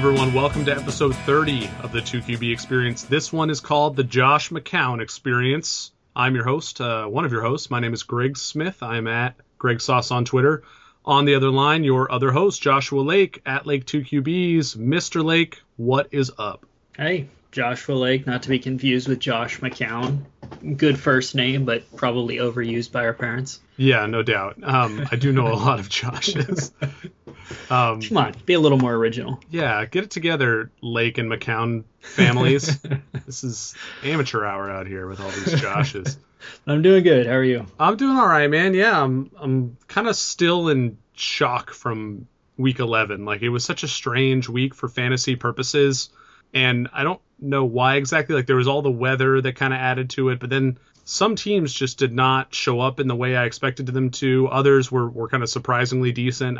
everyone. Welcome to episode 30 of the 2QB Experience. This one is called the Josh McCown Experience. I'm your host, one of your hosts. My name is Greg Smith. I'm at Greg Sauce on Twitter. On the other line, your other host, Joshua Lake, at Lake 2QBs. Mr. Lake, what is up? Hey, Joshua Lake, not to be confused with Josh McCown. Good first name, but probably overused by our parents. Yeah, no doubt. I do know a lot of Joshes. Come on, be a little more original. Yeah, get it together, Lake and McCown families. This is amateur hour out here with all these Joshes. I'm doing good. How are you? I'm doing all right, man. Yeah, I'm kind of still in shock from week 11. Like, it was such a strange week for fantasy purposes, and I don't know why exactly. Like, there was all the weather that kind of added to it, but then some teams just did not show up in the way I expected them to. Others were kind of surprisingly decent.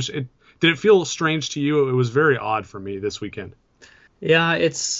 Did it feel strange to you? It was very odd for me this weekend. Yeah, it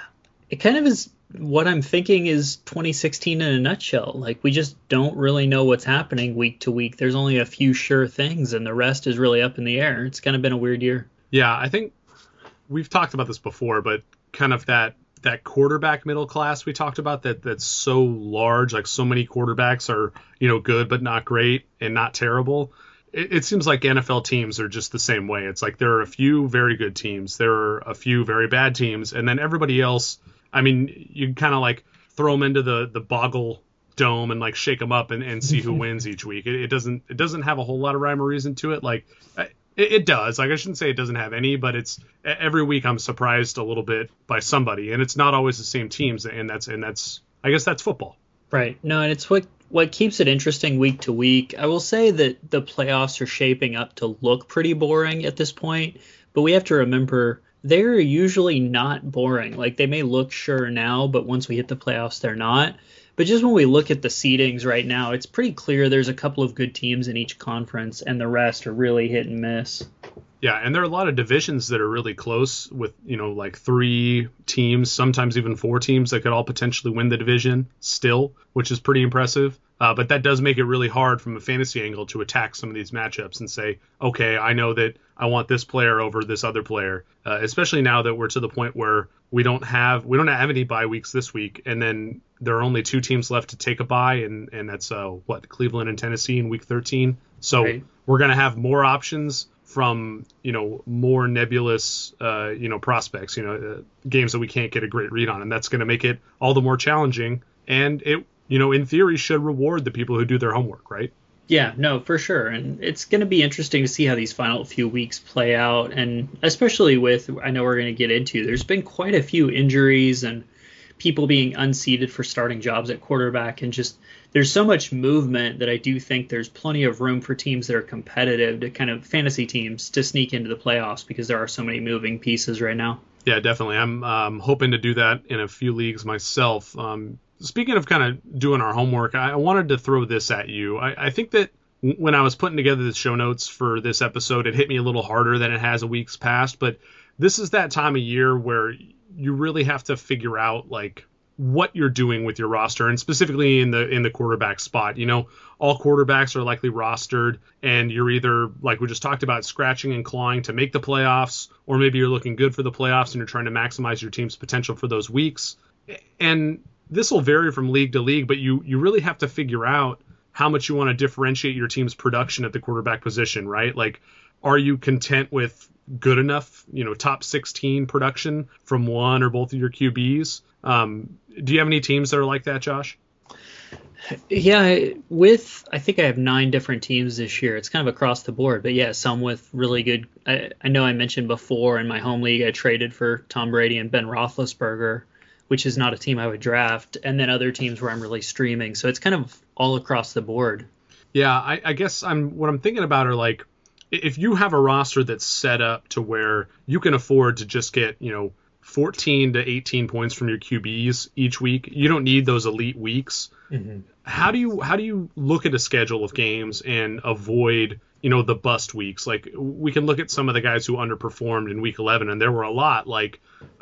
kind of is what I'm thinking is 2016 in a nutshell. Like, we just don't really know what's happening week to week. There's only a few sure things, and the rest is really up in the air. It's kind of been a weird year. Yeah, I think we've talked about this before, but kind of that quarterback middle class we talked about that's so large, like so many quarterbacks are, good but not great and not terrible. It seems like NFL teams are just the same way. It's like there are a few very good teams, there are a few very bad teams, and then everybody else, I mean, you kind of like throw them into the Boggle Dome and like shake them up and see who wins each week. It doesn't have a whole lot of rhyme or reason to it. Like it does. Like, I shouldn't say it doesn't have any, but it's every week I'm surprised a little bit by somebody, and it's not always the same teams, and that's I guess that's football. Right. No, and it's what keeps it interesting week to week. I will say that the playoffs are shaping up to look pretty boring at this point, but we have to remember they're usually not boring. Like, they may look sure now, but once we hit the playoffs, they're not. But just when we look at the seedings right now, it's pretty clear there's a couple of good teams in each conference, and the rest are really hit and miss. Yeah, and there are a lot of divisions that are really close with, like 3 teams, sometimes even 4 teams that could all potentially win the division still, which is pretty impressive. But that does make it really hard from a fantasy angle to attack some of these matchups and say, okay, I know that I want this player over this other player, especially now that we're to the point where we don't have any bye weeks this week, and then there are only 2 teams left to take a bye, and that's Cleveland and Tennessee in week 13. So right. We're going to have more options from more nebulous prospects, games that we can't get a great read on, and that's going to make it all the more challenging, and it in theory should reward the people who do their homework, right? Yeah, no, for sure. And it's going to be interesting to see how these final few weeks play out. And especially I know we're going to get into, there's been quite a few injuries and people being unseated for starting jobs at quarterback. And just there's so much movement that I do think there's plenty of room for teams that are competitive, to kind of fantasy teams, to sneak into the playoffs, because there are so many moving pieces right now. Yeah, definitely. I'm hoping to do that in a few leagues myself. Speaking of kind of doing our homework, I wanted to throw this at you. I think that when I was putting together the show notes for this episode, it hit me a little harder than it has in weeks past. But this is that time of year where you really have to figure out like what you're doing with your roster, and specifically in the quarterback spot. All quarterbacks are likely rostered, and you're either, like we just talked about, scratching and clawing to make the playoffs, or maybe you're looking good for the playoffs and you're trying to maximize your team's potential for those weeks. And this will vary from league to league, but you really have to figure out how much you want to differentiate your team's production at the quarterback position, right? Like, are you content with good enough, top 16 production from one or both of your QBs? Do you have any teams that are like that, Josh? Yeah, I think I have 9 different teams this year. It's kind of across the board, but yeah, some with really good. I know I mentioned before in my home league, I traded for Tom Brady and Ben Roethlisberger, which is not a team I would draft, and then other teams where I'm really streaming. So it's kind of all across the board. Yeah, I guess what I'm thinking about are like, if you have a roster that's set up to where you can afford to just get, 14 to 18 points from your QBs each week, you don't need those elite weeks. Mm-hmm. How do you look at a schedule of games and avoid, the bust weeks? Like, we can look at some of the guys who underperformed in week 11, and there were a lot. Like,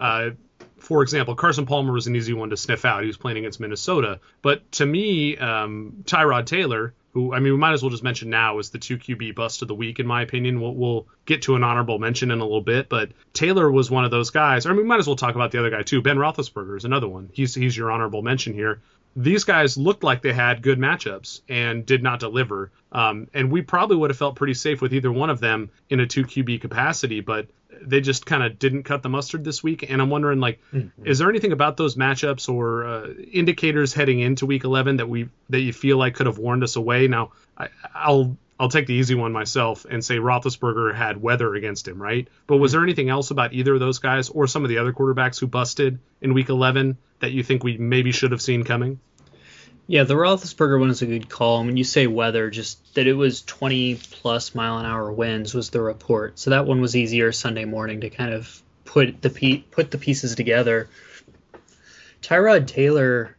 for example, Carson Palmer was an easy one to sniff out. He was playing against Minnesota. But to me, Tyrod Taylor, who who, I mean, we might as well just mention now is the 2 QB bust of the week, in my opinion. We'll get to an honorable mention in a little bit, but Taylor was one of those guys. I mean, we might as well talk about the other guy too. Ben Roethlisberger is another one. He's your honorable mention here. These guys looked like they had good matchups and did not deliver. And we probably would have felt pretty safe with either one of them in a 2 QB capacity, but they just kind of didn't cut the mustard this week. And I'm wondering, like, is there anything about those matchups or indicators heading into week 11 that you feel like could have warned us away? Now, I'll take the easy one myself and say Roethlisberger had weather against him, right? But was there anything else about either of those guys or some of the other quarterbacks who busted in week 11 that you think we maybe should have seen coming? Yeah, the Roethlisberger one is a good call. When you say weather, just that it was 20-plus mile-an-hour winds was the report. So that one was easier Sunday morning to kind of put the pieces together. Tyrod Taylor,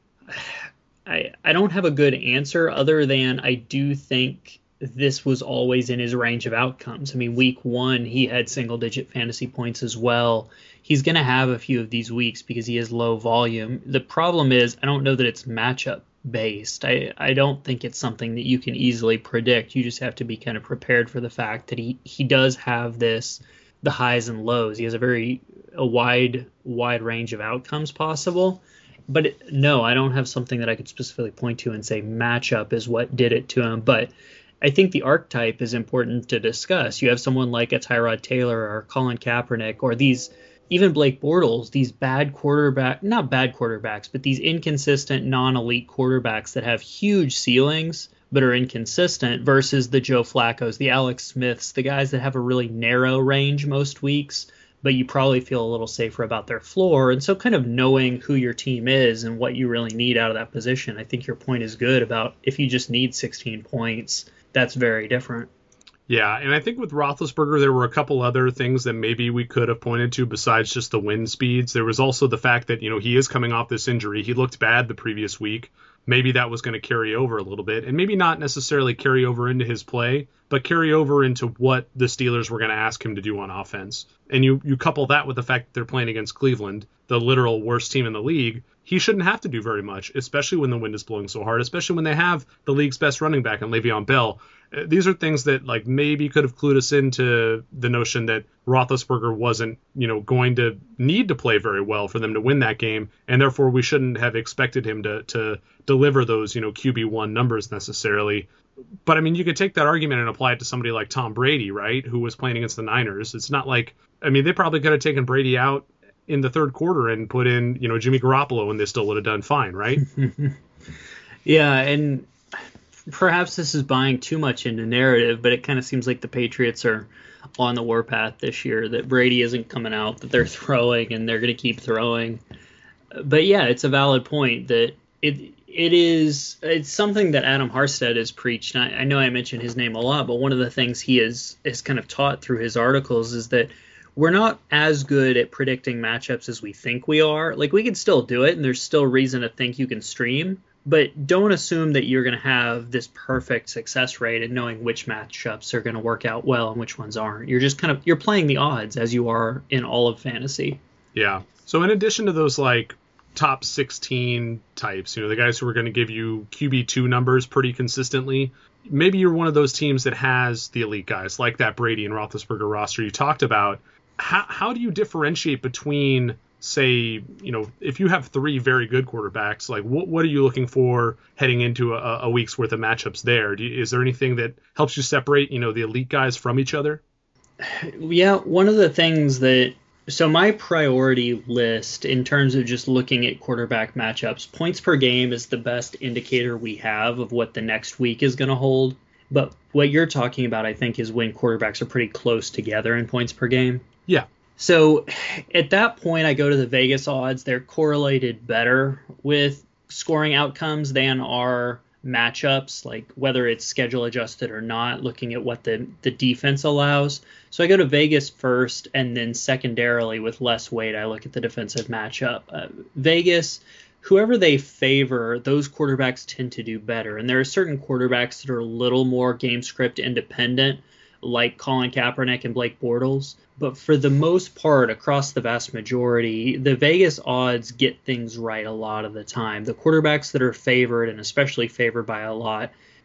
I don't have a good answer other than I do think this was always in his range of outcomes. I mean, week 1, he had single-digit fantasy points as well. He's going to have a few of these weeks because he has low volume. The problem is I don't know that it's matchup based. I don't think it's something that you can easily predict. You just have to be kind of prepared for the fact that he does have the highs and lows. He has a wide range of outcomes possible. But no, I don't have something that I could specifically point to and say matchup is what did it to him. But I think the archetype is important to discuss. You have someone like a Tyrod Taylor or Colin Kaepernick or even Blake Bortles, these not bad quarterbacks, but these inconsistent, non-elite quarterbacks that have huge ceilings but are inconsistent versus the Joe Flaccos, the Alex Smiths, the guys that have a really narrow range most weeks, but you probably feel a little safer about their floor. And so kind of knowing who your team is and what you really need out of that position, I think your point is good about if you just need 16 points, that's very different. Yeah, and I think with Roethlisberger, there were a couple other things that maybe we could have pointed to besides just the wind speeds. There was also the fact that, he is coming off this injury. He looked bad the previous week. Maybe that was going to carry over a little bit, and maybe not necessarily carry over into his play, but carry over into what the Steelers were going to ask him to do on offense. And you couple that with the fact that they're playing against Cleveland, the literal worst team in the league. He shouldn't have to do very much, especially when the wind is blowing so hard, especially when they have the league's best running back in Le'Veon Bell. These are things that maybe could have clued us into the notion that Roethlisberger wasn't, going to need to play very well for them to win that game, and therefore we shouldn't have expected him to deliver those, QB1 numbers necessarily. But I mean, you could take that argument and apply it to somebody like Tom Brady, right, who was playing against the Niners. It's not like, they probably could have taken Brady out in the third quarter and put in, Jimmy Garoppolo, and they still would have done fine, right? Yeah, and perhaps this is buying too much into narrative, but it kind of seems like the Patriots are on the warpath this year, that Brady isn't coming out, that they're throwing and they're going to keep throwing. But yeah, it's a valid point that it's something that Adam Harstad has preached. And I know I mentioned his name a lot, but one of the things he has kind of taught through his articles is that we're not as good at predicting matchups as we think we are. Like, we can still do it, and there's still reason to think you can stream, but don't assume that you're going to have this perfect success rate in knowing which matchups are going to work out well and which ones aren't. You're just you're playing the odds as you are in all of fantasy. Yeah. So in addition to those top 16 types, the guys who are going to give you QB2 numbers pretty consistently, maybe you're one of those teams that has the elite guys like that Brady and Roethlisberger roster you talked about. How do you differentiate between, say, if you have 3 very good quarterbacks, what are you looking for heading into a week's worth of matchups there? Is there anything that helps you separate, the elite guys from each other? Yeah, one of the things so my priority list in terms of just looking at quarterback matchups, points per game is the best indicator we have of what the next week is going to hold. But what you're talking about, I think, is when quarterbacks are pretty close together in points per game. Yeah. So at that point, I go to the Vegas odds. They're correlated better with scoring outcomes than our matchups, like whether it's schedule adjusted or not, looking at what the defense allows. So I go to Vegas first, and then secondarily with less weight, I look at the defensive matchup. Vegas, whoever they favor, those quarterbacks tend to do better. And there are certain quarterbacks that are a little more game script independent, like Colin Kaepernick and Blake Bortles. But for the most part, across the vast majority, the Vegas odds get things right a lot of the time. The quarterbacks that are favored, and especially favored by a lot,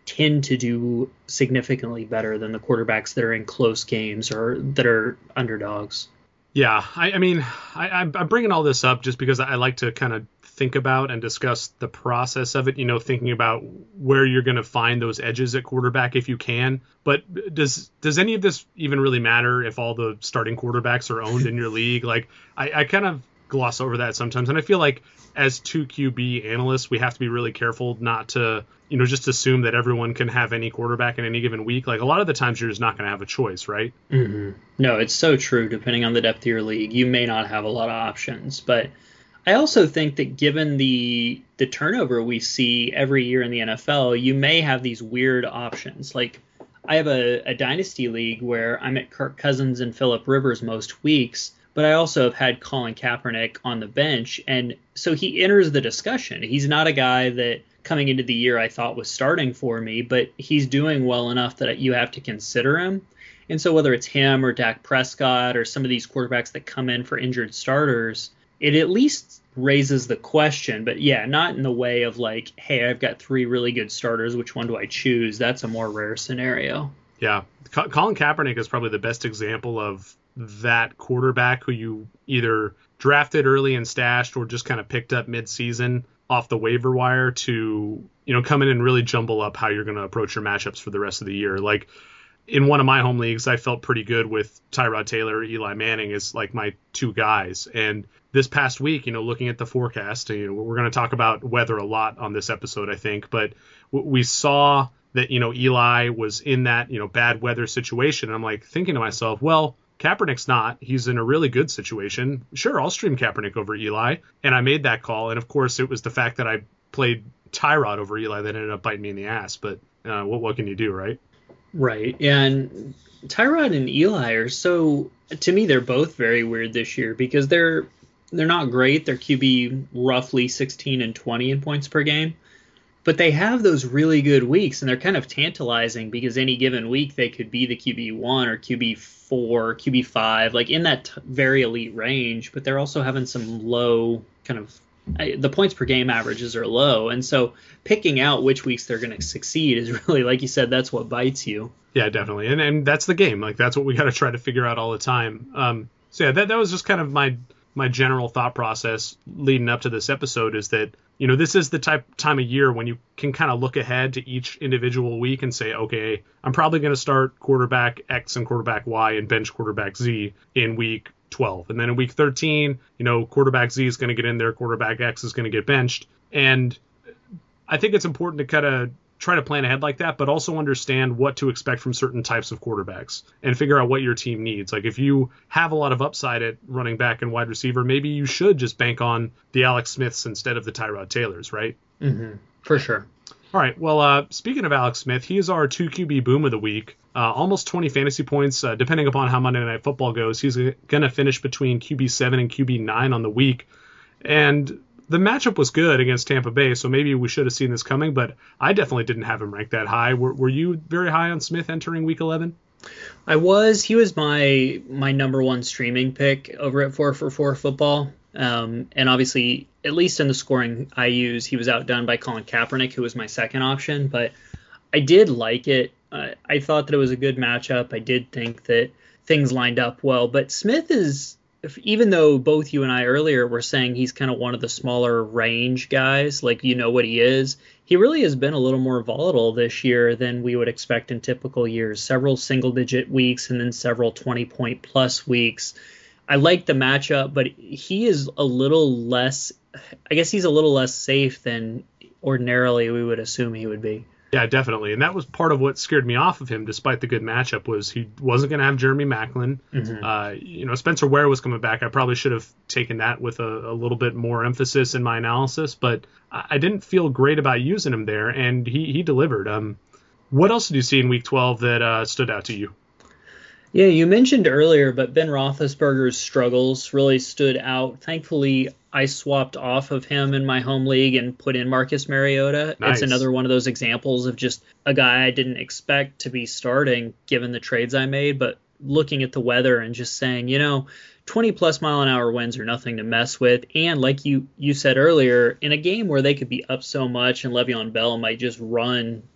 tend to do significantly better than the quarterbacks that are in close games or that are underdogs. Yeah, I mean, I'm bringing all this up just because I like to kind of think about and discuss the process of it, thinking about where you're going to find those edges at quarterback if you can. But does any of this even really matter if all the starting quarterbacks are owned in your league? Like, I kind of gloss over that sometimes. And I feel like as 2 QB analysts, we have to be really careful not to, just assume that everyone can have any quarterback in any given week. Like, a lot of the times you're just not going to have a choice, right? Mm-hmm. No, it's so true. Depending on the depth of your league, you may not have a lot of options. But I also think that given the turnover we see every year in the NFL, you may have these weird options. Like, I have a dynasty league where I'm at Kirk Cousins and Phillip Rivers most weeks, but I also have had Colin Kaepernick on the bench. And so he enters the discussion. He's not a guy that coming into the year I thought was starting for me, but he's doing well enough that you have to consider him. And so whether it's him or Dak Prescott or some of these quarterbacks that come in for injured starters, it at least raises the question. But yeah, not in the way of like, hey, I've got 3 really good starters. Which one do I choose? That's a more rare scenario. Yeah. Colin Kaepernick is probably the best example of that quarterback who you either drafted early and stashed or just kind of picked up mid-season off the waiver wire to, come in and really jumble up how you're going to approach your matchups for the rest of the year. Like, in one of my home leagues, I felt pretty good with Tyrod Taylor, Eli Manning as like my 2 guys. And this past week, looking at the forecast, we're going to talk about weather a lot on this episode, I think, but we saw that, Eli was in that, bad weather situation. And I'm like thinking to myself, well, Kaepernick's not. He's in a really good situation. Sure, I'll stream Kaepernick over Eli. And I made that call. And of course, it was the fact that I played Tyrod over Eli that ended up biting me in the ass. But what can you do, right? Right. And Tyrod and Eli are so, to me, they're both very weird this year because they're not great. They're QB roughly 16 and 20 in points per game. But they have those really good weeks, and they're kind of tantalizing because any given week they could be the QB1 or QB4, QB5, like in that very elite range. But they're also having some low kind of the points per game averages are low. And so picking out which weeks they're going to succeed is really, like you said, that's what bites you. Yeah, definitely. And that's the game. Like, that's what we got to try to figure out all the time. So yeah, that was just kind of my general thought process leading up to this episode is that, this is the time of year when you can kind of look ahead to each individual week and say, okay, I'm probably going to start quarterback X and quarterback Y and bench quarterback Z in week 12. And then in week 13, quarterback Z is going to get in there, quarterback X is going to get benched. And I think it's important to kind of try to plan ahead like that, but also understand what to expect from certain types of quarterbacks and figure out what your team needs. Like, if you have a lot of upside at running back and wide receiver, maybe you should just bank on the Alex Smiths instead of the Tyrod Taylors, right? Mm-hmm. For sure. All right. Well, speaking of Alex Smith, he is our 2 QB boom of the week. Almost 20 fantasy points, depending upon how Monday Night Football goes. He's going to finish between QB7 and QB9 on the week. And the matchup was good against Tampa Bay, so maybe we should have seen this coming, but I definitely didn't have him ranked that high. Were you very high on Smith entering week 11? I was. He was my number 1 streaming pick over at 4for4 Football. And obviously, at least in the scoring I use, he was outdone by Colin Kaepernick, who was my second option, but I did like it. I thought that it was a good matchup. I did think that things lined up well, but Smith is, even though both you and I earlier were saying he's kind of one of the smaller range guys, like what he is, he really has been a little more volatile this year than we would expect in typical years. Several single-digit weeks and then several 20-point-plus weeks. I like the matchup, but he is a little less, I guess he's a little less safe than ordinarily we would assume he would be. Yeah, definitely. And that was part of what scared me off of him, despite the good matchup, was he wasn't going to have Jeremy Maclin. Mm-hmm. Spencer Ware was coming back. I probably should have taken that with a little bit more emphasis in my analysis, but I didn't feel great about using him there, and he delivered. What else did you see in Week 12 that stood out to you? Yeah, you mentioned earlier, but Ben Roethlisberger's struggles really stood out. Thankfully, I swapped off of him in my home league and put in Marcus Mariota. Nice. It's another one of those examples of just a guy I didn't expect to be starting given the trades I made, but looking at the weather and just saying, 20-plus mile-an-hour winds are nothing to mess with. And like you said earlier, in a game where they could be up so much and Le'Veon Bell might just run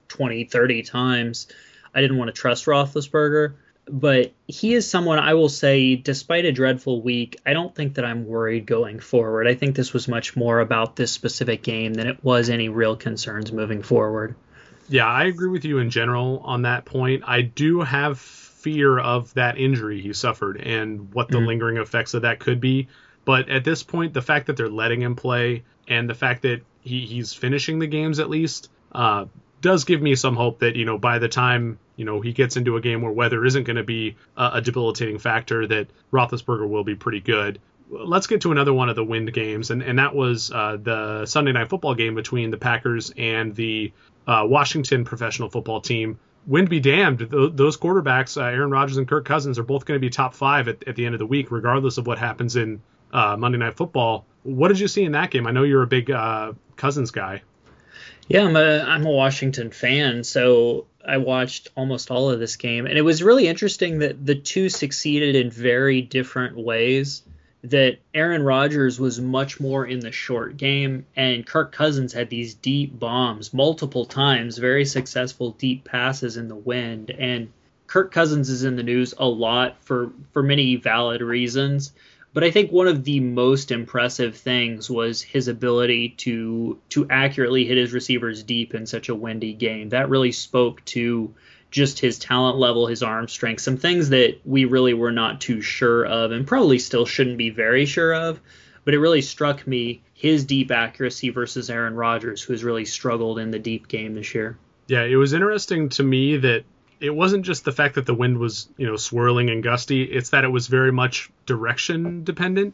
20, 30 times. I didn't want to trust Roethlisberger. But he is someone I will say, despite a dreadful week, I don't think that I'm worried going forward. I think this was much more about this specific game than it was any real concerns moving forward. Yeah, I agree with you in general on that point. I do have fear of that injury he suffered and what the lingering effects of that could be. But at this point, the fact that they're letting him play and the fact that he's finishing the games at least does give me some hope that, by the time, he gets into a game where weather isn't going to be a debilitating factor, that Roethlisberger will be pretty good. Let's get to another one of the wind games, and that was the Sunday Night Football game between the Packers and the Washington professional football team. Wind be damned, those quarterbacks, Aaron Rodgers and Kirk Cousins, are both going to be top 5 at the end of the week, regardless of what happens in Monday Night Football. What did you see in that game? I know you're a big Cousins guy. Yeah, I'm a Washington fan, so I watched almost all of this game, and it was really interesting that the two succeeded in very different ways. That Aaron Rodgers was much more in the short game, and Kirk Cousins had these deep bombs multiple times, very successful deep passes in the wind, and Kirk Cousins is in the news a lot for many valid reasons. But I think one of the most impressive things was his ability to accurately hit his receivers deep in such a windy game. That really spoke to just his talent level, his arm strength, some things that we really were not too sure of and probably still shouldn't be very sure of. But it really struck me, his deep accuracy versus Aaron Rodgers, who has really struggled in the deep game this year. Yeah, it was interesting to me that it wasn't just the fact that the wind was, swirling and gusty. It's that it was very much direction dependent,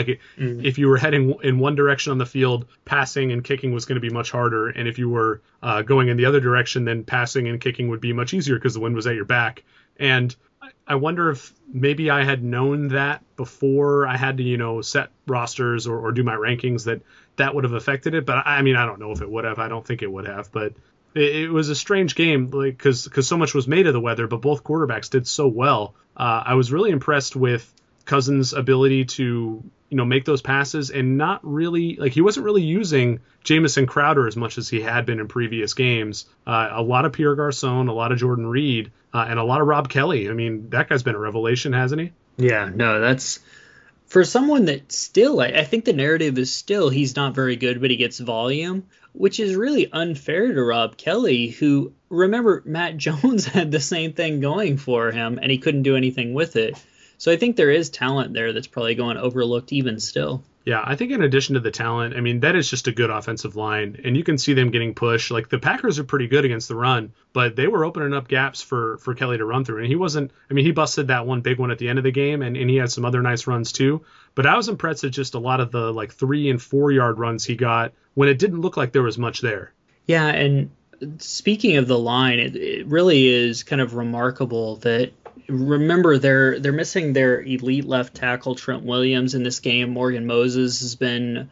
if you were heading in one direction on the field, passing and kicking was going to be much harder. And if you were going in the other direction, then passing and kicking would be much easier because the wind was at your back. And I wonder if maybe I had known that before I had to, set rosters or do my rankings, that would have affected it. But I don't know if it would have. I don't think it would have. But it was a strange game because so much was made of the weather, but both quarterbacks did so well. I was really impressed with Cousins' ability to, make those passes and not really, he wasn't really using Jamison Crowder as much as he had been in previous games. A lot of Pierre Garçon, a lot of Jordan Reed, and a lot of Rob Kelly. That guy's been a revelation, hasn't he? Yeah, no, that's for someone that still, I think the narrative is still he's not very good, but he gets volume, which is really unfair to Rob Kelly, who, remember, Matt Jones had the same thing going for him, and he couldn't do anything with it. So I think there is talent there that's probably going overlooked even still. Yeah, I think in addition to the talent, that is just a good offensive line, and you can see them getting pushed. The Packers are pretty good against the run, but they were opening up gaps for Kelly to run through, and he wasn't, he busted that one big one at the end of the game, and he had some other nice runs too, but I was impressed at just a lot of the 3 and 4 yard runs he got when it didn't look like there was much there. Yeah, and speaking of the line, it really is kind of remarkable that, remember, they're missing their elite left tackle Trent Williams in this game. Morgan Moses has been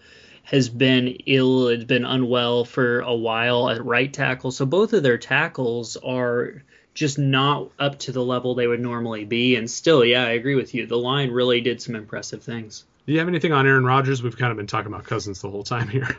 ill, has been unwell for a while at right tackle. So both of their tackles are just not up to the level they would normally be. And still, yeah, I agree with you. The line really did some impressive things. Do you have anything on Aaron Rodgers? We've kind of been talking about Cousins the whole time here.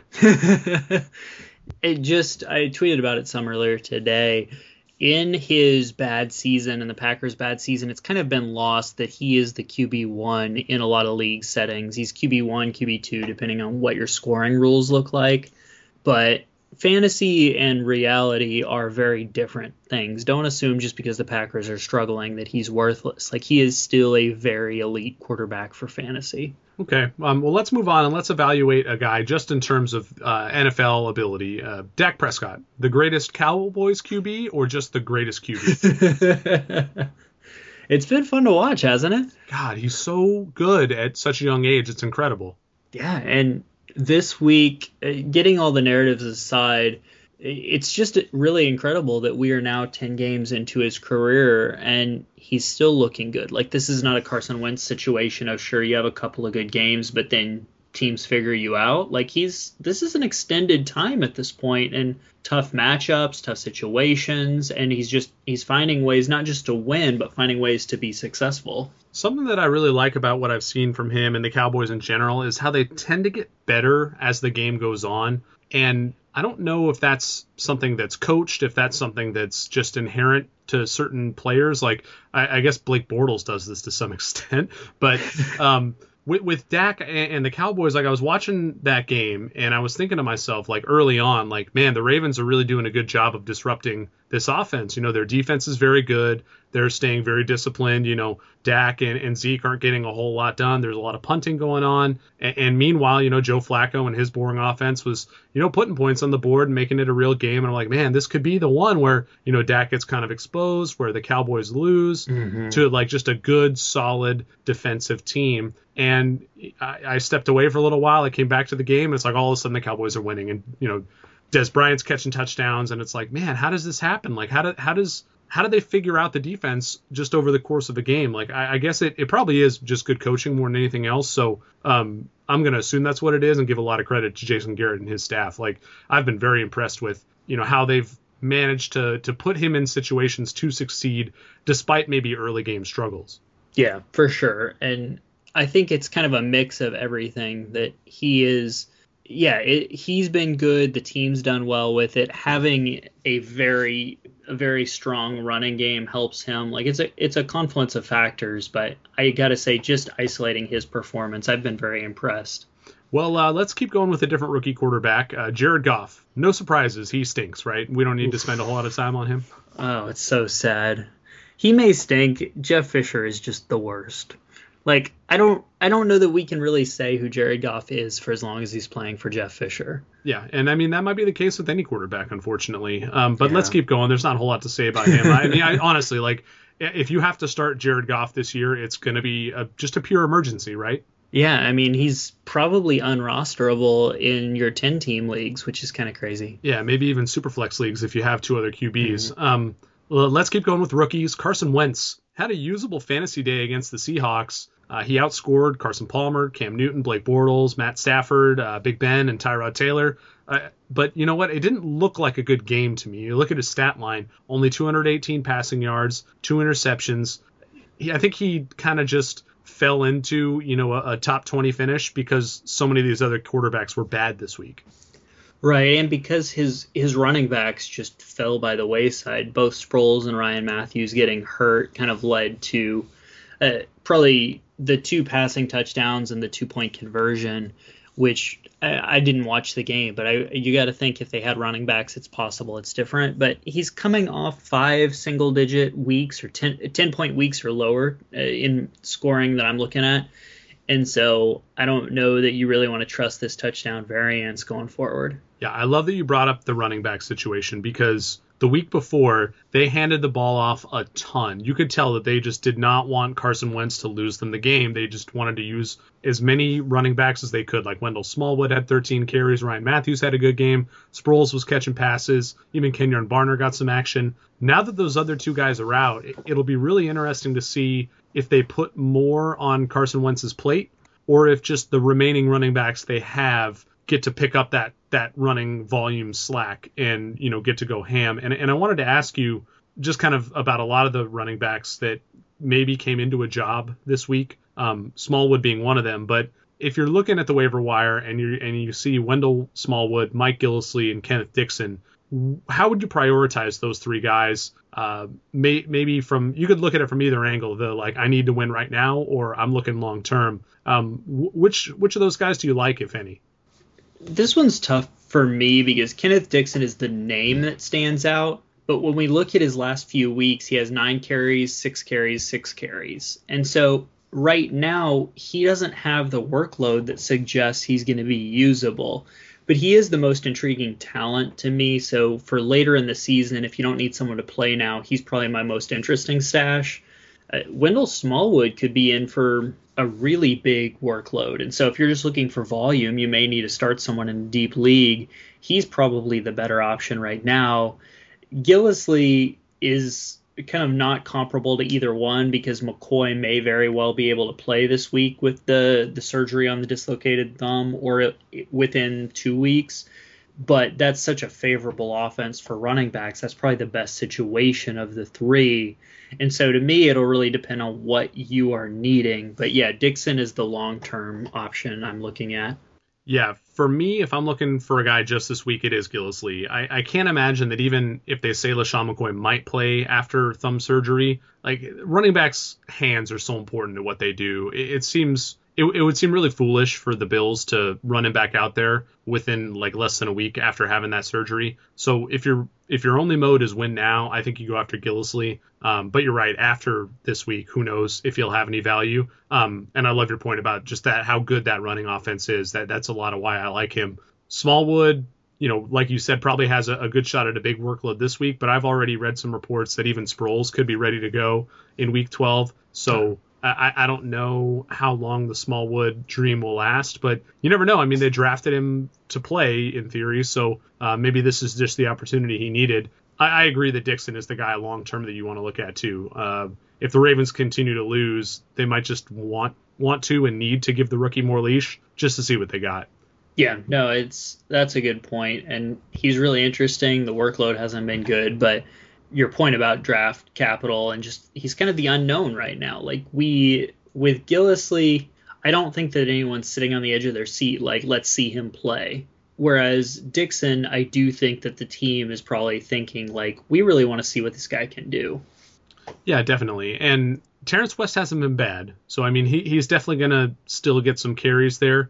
I tweeted about it some earlier today. In his bad season and the Packers' bad season, it's kind of been lost that he is the QB1 in a lot of league settings. He's QB1, QB2, depending on what your scoring rules look like. But fantasy and reality are very different things. Don't assume just because the Packers are struggling that he's worthless. He is still a very elite quarterback for fantasy. Okay, well, let's move on and let's evaluate a guy just in terms of NFL ability. Dak Prescott, the greatest Cowboys QB or just the greatest QB? It's been fun to watch, hasn't it? God, he's so good at such a young age. It's incredible. Yeah, and this week, getting all the narratives aside, it's just really incredible that we are now 10 games into his career and he's still looking good. This is not a Carson Wentz situation of, sure, you have a couple of good games, but then teams figure you out. This is an extended time at this point and tough matchups, tough situations, and he's finding ways not just to win, but finding ways to be successful. Something that I really like about what I've seen from him and the Cowboys in general is how they tend to get better as the game goes on. And I don't know if that's something that's coached, if that's something that's just inherent to certain players. Like, I guess Blake Bortles does this to some extent, but with Dak and the Cowboys, like I was watching that game and I was thinking to myself, like early on, like, man, the Ravens are really doing a good job of disrupting this offense. Their defense is very good. They're staying very disciplined. Dak and Zeke aren't getting a whole lot done. There's a lot of punting going on. And meanwhile, Joe Flacco and his boring offense was, putting points on the board and making it a real game. And I'm like, man, this could be the one where, Dak gets kind of exposed, where the Cowboys lose to like just a good, solid defensive team. And I stepped away for a little while. I came back to the game, and it's like all of a sudden the Cowboys are winning. And, Des Bryant's catching touchdowns, and it's like, man, how does this happen? Like, how do they figure out the defense just over the course of a game? Like, I guess it probably is just good coaching more than anything else. So I'm going to assume that's what it is and give a lot of credit to Jason Garrett and his staff. Like, I've been very impressed with, how they've managed to put him in situations to succeed despite maybe early game struggles. Yeah, for sure. And I think it's kind of a mix of everything that he is. Yeah, he's been good. The team's done well with it. Having a very strong running game helps him. Like, it's a confluence of factors, but I got to say, just isolating his performance, I've been very impressed. Well, let's keep going with a different rookie quarterback, Jared Goff. No surprises. He stinks, right? We don't need to spend a whole lot of time on him. Oh, it's so sad. He may stink. Jeff Fisher is just the worst. Like, I don't know that we can really say who Jared Goff is for as long as he's playing for Jeff Fisher. Yeah, and I mean, that might be the case with any quarterback, unfortunately. But Let's keep going. There's not a whole lot to say about him. I honestly, like, if you have to start Jared Goff this year, it's going to be just a pure emergency, right? Yeah, I mean, he's probably unrosterable in your 10-team leagues, which is kind of crazy. Yeah, maybe even Superflex leagues if you have two other QBs. Mm-hmm. Let's keep going with rookies. Carson Wentz had a usable fantasy day against the Seahawks. He outscored Carson Palmer, Cam Newton, Blake Bortles, Matt Stafford, Big Ben, and Tyrod Taylor. But you know what? It didn't look like a good game to me. You look at his stat line, only 218 passing yards, 2 interceptions. I think he kind of just fell into, a top 20 finish because so many of these other quarterbacks were bad this week. Right, and because his running backs just fell by the wayside, both Sproles and Ryan Matthews getting hurt kind of led to probably the 2 passing touchdowns and the 2-point conversion, which I didn't watch the game, but you got to think if they had running backs, it's possible it's different. But he's coming off 5 single-digit weeks or 10-point weeks or lower in scoring that I'm looking at. And so I don't know that you really want to trust this touchdown variance going forward. Yeah, I love that you brought up the running back situation because the week before, they handed the ball off a ton. You could tell that they just did not want Carson Wentz to lose them the game. They just wanted to use as many running backs as they could. Like Wendell Smallwood had 13 carries. Ryan Matthews had a good game. Sproles was catching passes. Even Kenyon Barner got some action. Now that those other 2 guys are out, it'll be really interesting to see if they put more on Carson Wentz's plate or if just the remaining running backs they have get to pick up that running volume slack and, get to go ham. And I wanted to ask you just kind of about a lot of the running backs that maybe came into a job this week, Smallwood being one of them. But if you're looking at the waiver wire and you see Wendell Smallwood, Mike Gillislee, and Kenneth Dixon, how would you prioritize those 3 guys? Maybe you could look at it from either angle, I need to win right now, or I'm looking long term. Which of those guys do you like, if any? This one's tough for me because Kenneth Dixon is the name that stands out. But when we look at his last few weeks, he has 9 carries, 6 carries, 6 carries. And so right now, he doesn't have the workload that suggests he's going to be usable. But he is the most intriguing talent to me. So for later in the season, if you don't need someone to play now, he's probably my most interesting stash. Wendell Smallwood could be in for a really big workload. And so if you're just looking for volume, you may need to start someone in a deep league. He's probably the better option right now. Gillislee is kind of not comparable to either one because McCoy may very well be able to play this week with the surgery on the dislocated thumb or within 2 weeks. But that's such a favorable offense for running backs. That's probably the best situation of the 3. And so to me, it'll really depend on what you are needing. But yeah, Dixon is the long-term option I'm looking at. Yeah, for me, if I'm looking for a guy just this week, it is Gillislee. I can't imagine that even if they say LaShawn McCoy might play after thumb surgery, like running backs' hands are so important to what they do. It would seem really foolish for the Bills to run him back out there within like less than a week after having that surgery. So if your only mode is win now, I think you go after Gillislee. But you're right, after this week, who knows if he'll have any value. And I love your point about just that, how good that running offense is. That's a lot of why I like him. Smallwood, like you said, probably has a good shot at a big workload this week, but I've already read some reports that even Sproles could be ready to go in week 12. So I don't know how long the Smallwood dream will last, but you never know. I mean, they drafted him to play in theory, so maybe this is just the opportunity he needed. I agree that Dixon is the guy long term that you want to look at too. If the Ravens continue to lose, they might just want to and need to give the rookie more leash just to see what they got. Yeah, no, that's a good point, and he's really interesting. The workload hasn't been good, but your point about draft capital and just he's kind of the unknown right now. Like with Gillislee, I don't think that anyone's sitting on the edge of their seat like, let's see him play. Whereas Dixon, I do think that the team is probably thinking like, we really want to see what this guy can do. Yeah, definitely. And Terrence West hasn't been bad. So, I mean, he's definitely going to still get some carries there.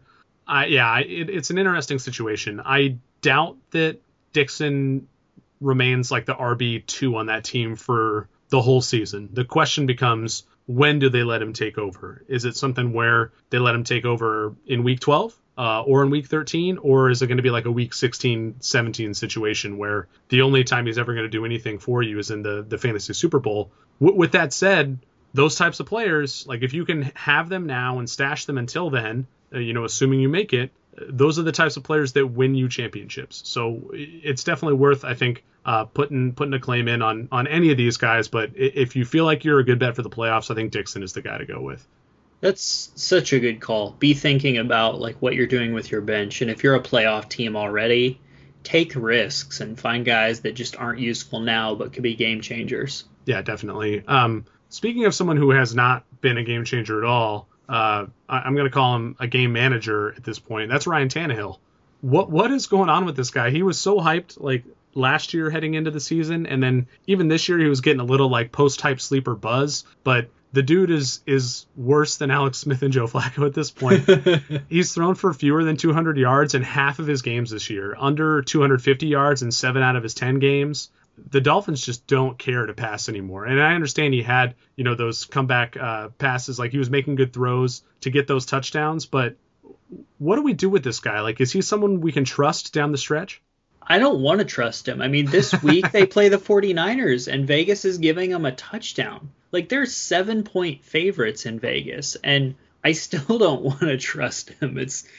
It's an interesting situation. I doubt that Dixon remains like the RB2 on that team for the whole season. The question becomes, when do they let him take over? Is it something where they let him take over in week 12 or in week 13? Or is it going to be like a week 16, 17 situation where the only time he's ever going to do anything for you is in the fantasy Super Bowl? With that said, those types of players, like if you can have them now and stash them until then, assuming you make it, those are the types of players that win you championships. So it's definitely worth, I think, putting a claim in on any of these guys. But if you feel like you're a good bet for the playoffs, I think Dixon is the guy to go with. That's such a good call. Be thinking about like what you're doing with your bench. And if you're a playoff team already, take risks and find guys that just aren't useful now but could be game changers. Yeah, definitely. Speaking of someone who has not been a game changer at all, I'm going to call him a game manager at this point. That's Ryan Tannehill. What is going on with this guy? He was so hyped like last year heading into the season, and then even this year he was getting a little like post-hype sleeper buzz, but the dude is worse than Alex Smith and Joe Flacco at this point. He's thrown for fewer than 200 yards in half of his games this year, under 250 yards in 7 out of his 10 games. The Dolphins just don't care to pass anymore. And I understand he had, those comeback passes, like he was making good throws to get those touchdowns. But what do we do with this guy? Like, is he someone we can trust down the stretch? I don't want to trust him. I mean, this week they play the 49ers and Vegas is giving them a touchdown. Like, they're 7-point favorites in Vegas, and I still don't want to trust him.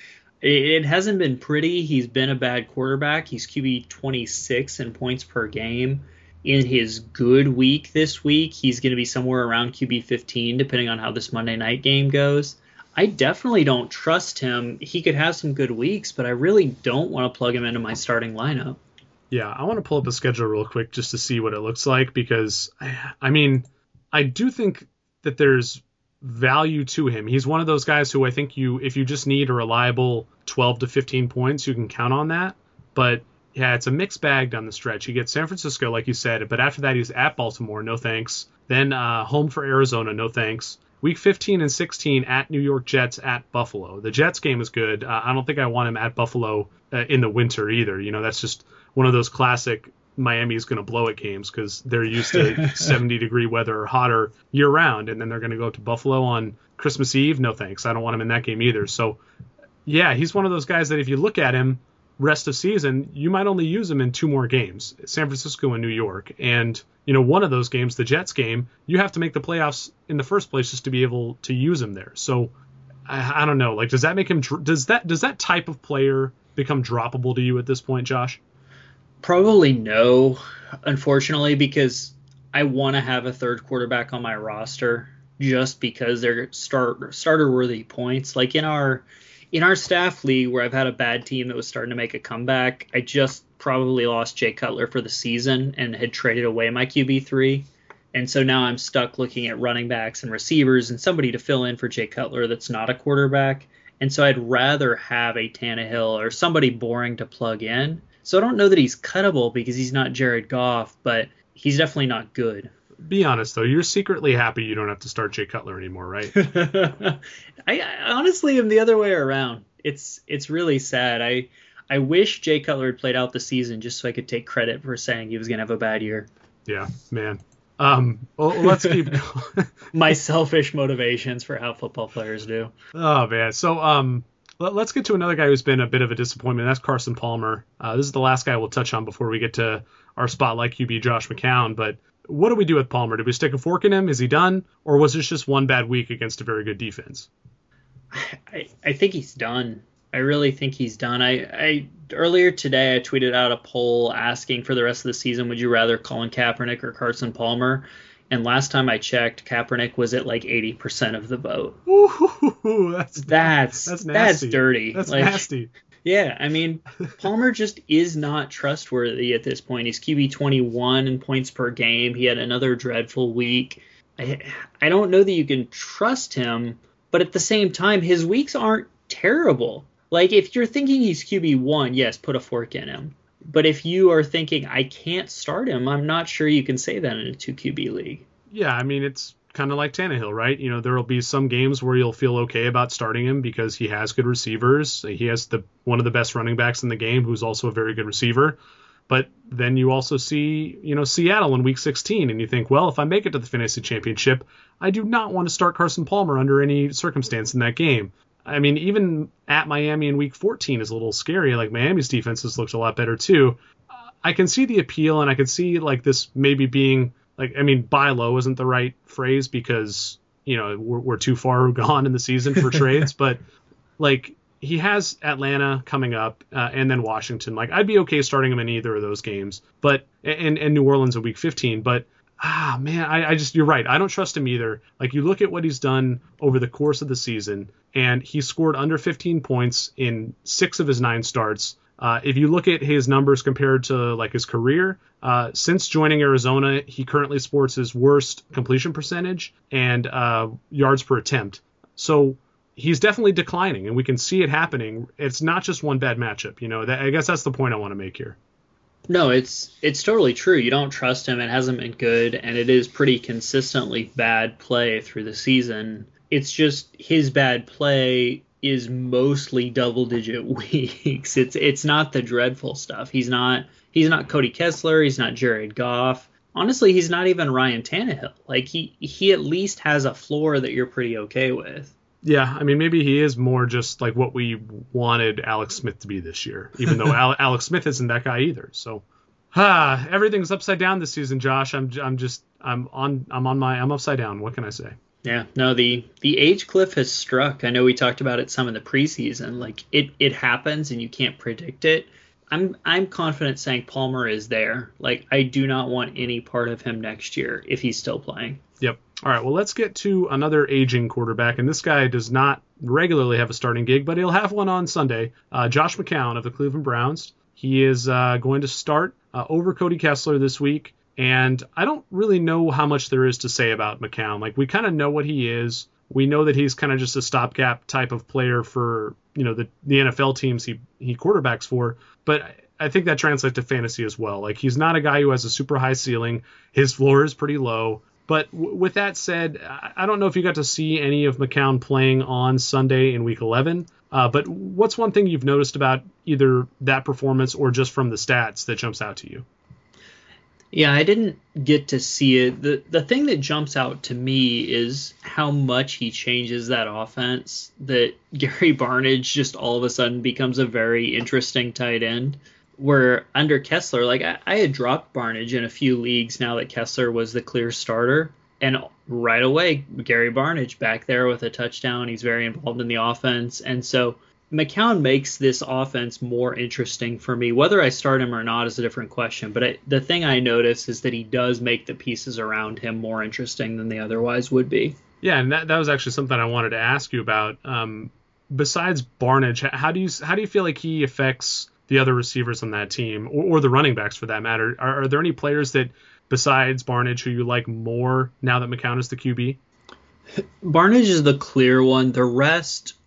It hasn't been pretty. He's been a bad quarterback. He's QB 26 in points per game. In his good week this week, he's going to be somewhere around QB 15, depending on how this Monday night game goes. I definitely don't trust him. He could have some good weeks, but I really don't want to plug him into my starting lineup. Yeah, I want to pull up the schedule real quick just to see what it looks like, because, I do think that there's value to him. He's one of those guys who I think if you just need a reliable 12 to 15 points, you can count on that. But yeah, it's a mixed bag down the stretch. You get San Francisco, like you said, but after that he's at Baltimore, no thanks. Then home for Arizona, no thanks. Week 15 and 16 at New York Jets, at Buffalo. The Jets game is good. I don't think I want him at Buffalo in the winter either. That's just one of those classic Miami's going to blow it games because they're used to 70-degree weather or hotter year-round, and then they're going to go to Buffalo on Christmas Eve. No thanks. I don't want him in that game either. So, yeah, he's one of those guys that if you look at him rest of season, you might only use him in 2 more games, San Francisco and New York. And, one of those games, the Jets game, you have to make the playoffs in the first place just to be able to use him there. So, I don't know. Like, does that make him does that type of player become droppable to you at this point, Josh? Probably no, unfortunately, because I want to have a third quarterback on my roster just because they're starter worthy points. Like in our staff league where I've had a bad team that was starting to make a comeback, I just probably lost Jay Cutler for the season and had traded away my QB3. And so now I'm stuck looking at running backs and receivers and somebody to fill in for Jay Cutler that's not a quarterback. And so I'd rather have a Tannehill or somebody boring to plug in. So I don't know that he's cuttable because he's not Jared Goff, but he's definitely not good. Be honest, though. You're secretly happy you don't have to start Jay Cutler anymore, right? I honestly am the other way around. It's really sad. I wish Jay Cutler had played out the season just so I could take credit for saying he was going to have a bad year. Yeah, man. Well, let's keep going. My selfish motivations for how football players do. Oh, man. So let's get to another guy who's been a bit of a disappointment. That's Carson Palmer. This is the last guy we'll touch on before we get to our spotlight QB, Josh McCown. But what do we do with Palmer? Did we stick a fork in him? Is he done? Or was this just one bad week against a very good defense? I think he's done. I really think he's done. I earlier today I tweeted out a poll asking for the rest of the season, would you rather Colin Kaepernick or Carson Palmer? And last time I checked, Kaepernick was at like 80% of the vote. Ooh, that's nasty. That's dirty. That's like, nasty. Yeah, I mean, Palmer just is not trustworthy at this point. He's QB 21 in points per game. He had another dreadful week. I don't know that you can trust him, but at the same time, his weeks aren't terrible. Like, if you're thinking he's QB1, yes, put a fork in him. But if you are thinking, I can't start him, I'm not sure you can say that in a 2 QB league. Yeah, I mean, it's kind of like Tannehill, right? You know, there will be some games where you'll feel okay about starting him because he has good receivers. He has one of the best running backs in the game who's also a very good receiver. But then you also see, Seattle in week 16, and you think, well, if I make it to the fantasy championship, I do not want to start Carson Palmer under any circumstance in that game. I mean, even at Miami in week 14 is a little scary. Like, Miami's defense has looked a lot better too. I can see the appeal, and I can see like this maybe being buy low isn't the right phrase because, we're too far gone in the season for trades, but like he has Atlanta coming up and then Washington. Like, I'd be okay starting him in either of those games, but and New Orleans in week 15, but man, I just, you're right. I don't trust him either. Like, you look at what he's done over the course of the season, and he scored under 15 points in 6 of his 9 starts. If you look at his numbers compared to like his career, since joining Arizona, he currently sports his worst completion percentage and yards per attempt. So he's definitely declining, and we can see it happening. It's not just one bad matchup. I guess that's the point I want to make here. No, it's totally true. You don't trust him. It hasn't been good, and it is pretty consistently bad play through the season. It's just his bad play is mostly double-digit weeks. It's not the dreadful stuff. He's not Cody Kessler. He's not Jared Goff. Honestly, he's not even Ryan Tannehill. Like, he at least has a floor that you're pretty okay with. Yeah, I mean, maybe he is more just like what we wanted Alex Smith to be this year, even though Alex Smith isn't that guy either. So, everything's upside down this season, Josh. I'm upside down. What can I say? Yeah, no, the age cliff has struck. I know we talked about it some in the preseason. Like, it happens and you can't predict it. I'm confident saying Palmer is there. Like, I do not want any part of him next year if he's still playing. Yep. All right, well, let's get to another aging quarterback, and this guy does not regularly have a starting gig, but he'll have one on Sunday. Josh McCown of the Cleveland Browns. He is going to start over Cody Kessler this week, and I don't really know how much there is to say about McCown. Like, we kind of know what he is. We know that he's kind of just a stopgap type of player for, the NFL teams he quarterbacks for, but I think that translates to fantasy as well. Like, he's not a guy who has a super high ceiling. His floor is pretty low. But with that said, I don't know if you got to see any of McCown playing on Sunday in Week 11. But what's one thing you've noticed about either that performance or just from the stats that jumps out to you? Yeah, I didn't get to see it. The thing that jumps out to me is how much he changes that offense, that Gary Barnidge just all of a sudden becomes a very interesting tight end. Where under Kessler, like I had dropped Barnidge in a few leagues now that Kessler was the clear starter. And right away, Gary Barnidge back there with a touchdown. He's very involved in the offense. And so McCown makes this offense more interesting for me. Whether I start him or not is a different question. But the thing I notice is that he does make the pieces around him more interesting than they otherwise would be. Yeah, and that was actually something I wanted to ask you about. Besides Barnidge, how do you feel like he affects the other receivers on that team, or the running backs for that matter? Are there any players that, besides Barnidge, who you like more now that McCown is the QB? Barnidge is the clear one. The rest,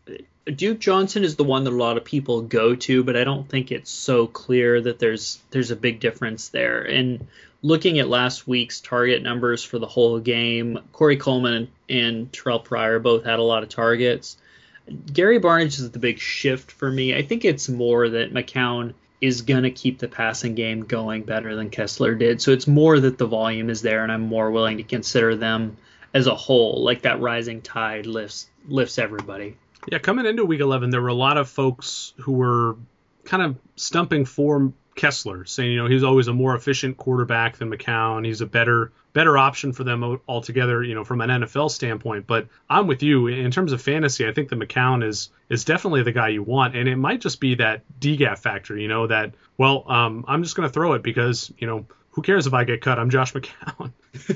Duke Johnson is the one that a lot of people go to, but I don't think it's so clear that there's a big difference there. And looking at last week's target numbers for the whole game, Corey Coleman and Terrell Pryor both had a lot of targets. Gary Barnidge is the big shift for me. I think it's more that McCown is going to keep the passing game going better than Kessler did. So it's more that the volume is there, and I'm more willing to consider them as a whole, like that rising tide lifts everybody. Yeah, coming into Week 11, there were a lot of folks who were kind of stumping for Kessler, saying, he's always a more efficient quarterback than McCown. He's a better option for them altogether, from an NFL standpoint. But I'm with you. In terms of fantasy, I think that McCown is definitely the guy you want. And it might just be that DGAF factor, that, I'm just going to throw it because, who cares if I get cut? I'm Josh McCown.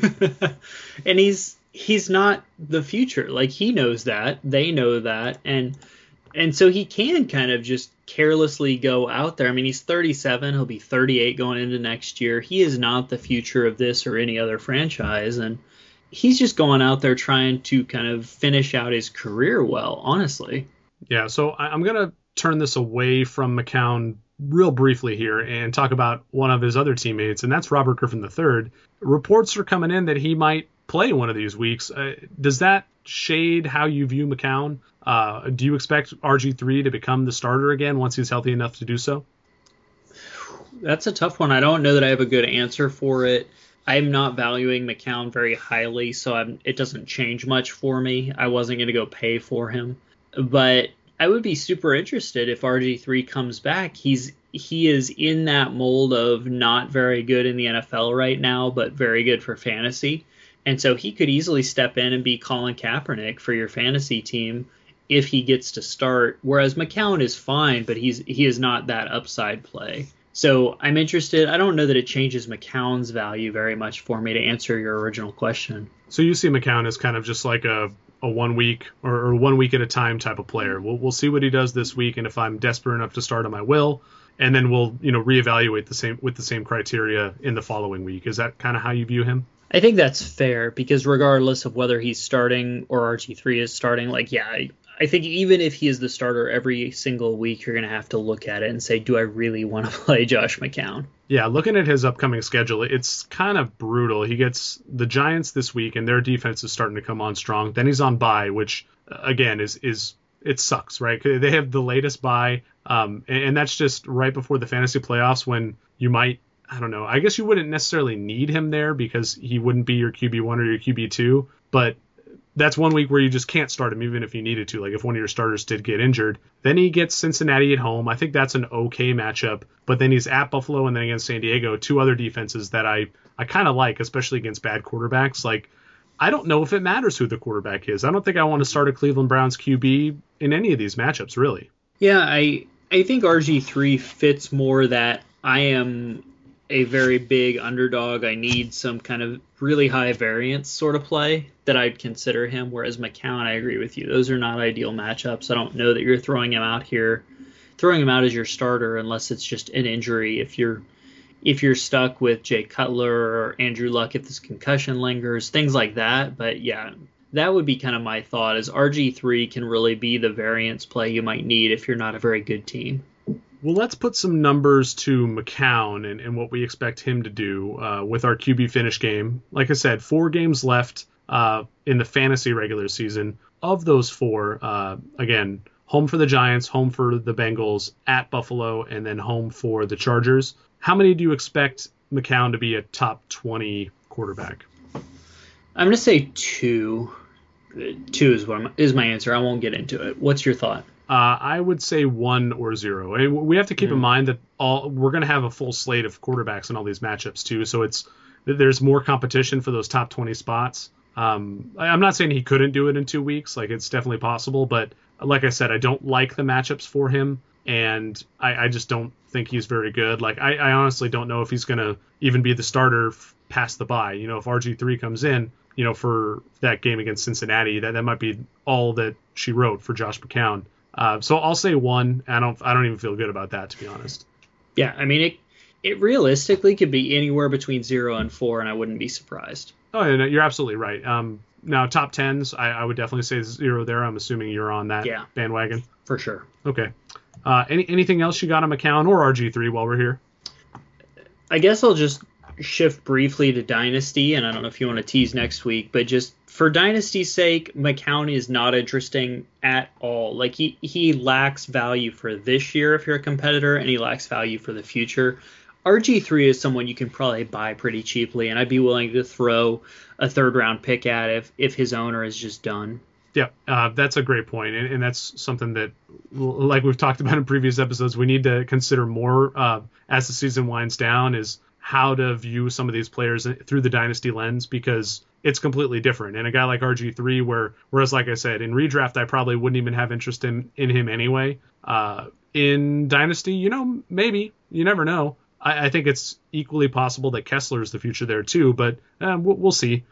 And he's not the future. Like, he knows that. They know that. And so he can kind of just carelessly go out there. I mean, he's 37. He'll be 38 going into next year. He is not the future of this or any other franchise. And he's just going out there trying to kind of finish out his career well, honestly. Yeah, so I'm going to turn this away from McCown real briefly here and talk about one of his other teammates, and that's Robert Griffin III. Reports are coming in that he might play one of these weeks. Does that shade how you view McCown? Do you expect RG3 to become the starter again once he's healthy enough to do so? That's a tough one. I don't know that I have a good answer for it. I'm not valuing McCown very highly, so it doesn't change much for me. I wasn't going to go pay for him. But I would be super interested if RG3 comes back. He is in that mold of not very good in the NFL right now, but very good for fantasy. And so he could easily step in and be Colin Kaepernick for your fantasy team if he gets to start. Whereas McCown is fine, but he is not that upside play. So I'm interested. I don't know that it changes McCown's value very much for me to answer your original question. So you see McCown as kind of just like a 1 week or 1 week at a time type of player. We'll see what he does this week, and if I'm desperate enough to start him, I will. And then we'll reevaluate with the same criteria in the following week. Is that kind of how you view him? I think that's fair, because regardless of whether he's starting or RG3 is starting, I think even if he is the starter every single week, you're going to have to look at it and say, do I really want to play Josh McCown? Yeah, looking at his upcoming schedule, it's kind of brutal. He gets the Giants this week, and their defense is starting to come on strong. Then he's on bye, which, again, is it sucks, right? They have the latest bye, and that's just right before the fantasy playoffs when you might, I don't know, I guess you wouldn't necessarily need him there because he wouldn't be your QB1 or your QB2, but that's 1 week where you just can't start him even if you needed to, like if one of your starters did get injured. Then he gets Cincinnati at home. I think that's an okay matchup, but then he's at Buffalo and then against San Diego, two other defenses that I kind of like, especially against bad quarterbacks. Like, I don't know if it matters who the quarterback is. I don't think I want to start a Cleveland Browns QB in any of these matchups, really. Yeah, I think RG3 fits more that I am a very big underdog. I need some kind of really high variance sort of play that I'd consider him, whereas McCown, I agree with you. Those are not ideal matchups. I don't know that you're throwing him out as your starter unless it's just an injury. If you're stuck with Jay Cutler or Andrew Luck if this concussion lingers, things like that. But yeah, that would be kind of my thought, is RG3 can really be the variance play you might need if you're not a very good team. Well, let's put some numbers to McCown and what we expect him to do with our QB finish game. Like I said, 4 games left in the fantasy regular season. Of those 4, again, home for the Giants, home for the Bengals, at Buffalo, and then home for the Chargers. How many do you expect McCown to be a top 20 quarterback? I'm going to say 2. 2 is my answer. I won't get into it. What's your thought? I would say 1 or 0. And we have to keep in mind that we're going to have a full slate of quarterbacks in all these matchups too. So there's more competition for those top 20 spots. I'm not saying he couldn't do it in 2 weeks. Like, it's definitely possible. But like I said, I don't like the matchups for him. And I just don't think he's very good. Like, I honestly don't know if he's going to even be the starter past the bye. If RG3 comes in, for that game against Cincinnati, that might be all that she wrote for Josh McCown. So I'll say 1. I don't even feel good about that, to be honest. Yeah, I mean, it realistically could be anywhere between 0 and 4, and I wouldn't be surprised. Oh, no, you're absolutely right. Now, top 10s, I would definitely say 0 there. I'm assuming you're on that bandwagon. For sure. Okay. Anything else you got on McCown or RG3 while we're here? I guess I'll just shift briefly to Dynasty, and I don't know if you want to tease next week, but just for Dynasty's sake, McCown is not interesting at all. Like, he lacks value for this year if you're a competitor, and he lacks value for the future. RG3 is someone you can probably buy pretty cheaply, and I'd be willing to throw a third-round pick at if his owner is just done. Yeah, that's a great point, and that's something that, like we've talked about in previous episodes, we need to consider more as the season winds down, is how to view some of these players through the Dynasty lens, because it's completely different. And a guy like RG3, whereas, like I said, in redraft, I probably wouldn't even have interest in him anyway. In Dynasty, maybe. You never know. I think it's equally possible that Kessler's the future there too, but we'll see.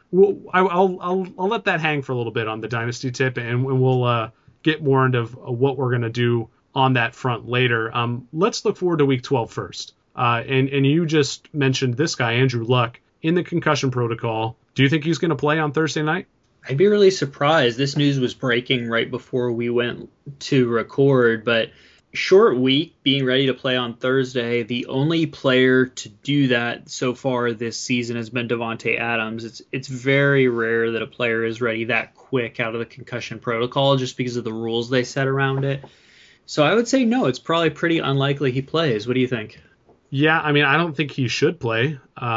I'll let that hang for a little bit on the Dynasty tip, and we'll get more into what we're going to do on that front later. Let's look forward to Week 12 first. And you just mentioned this guy, Andrew Luck, in the concussion protocol. Do you think he's going to play on Thursday night? I'd be really surprised. This news was breaking right before we went to record, but short week, being ready to play on Thursday. The only player to do that so far this season has been Davante Adams. It's very rare that a player is ready that quick out of the concussion protocol just because of the rules they set around it. So I would say no, it's probably pretty unlikely he plays. What do you think? Yeah, I mean, I don't think he should play.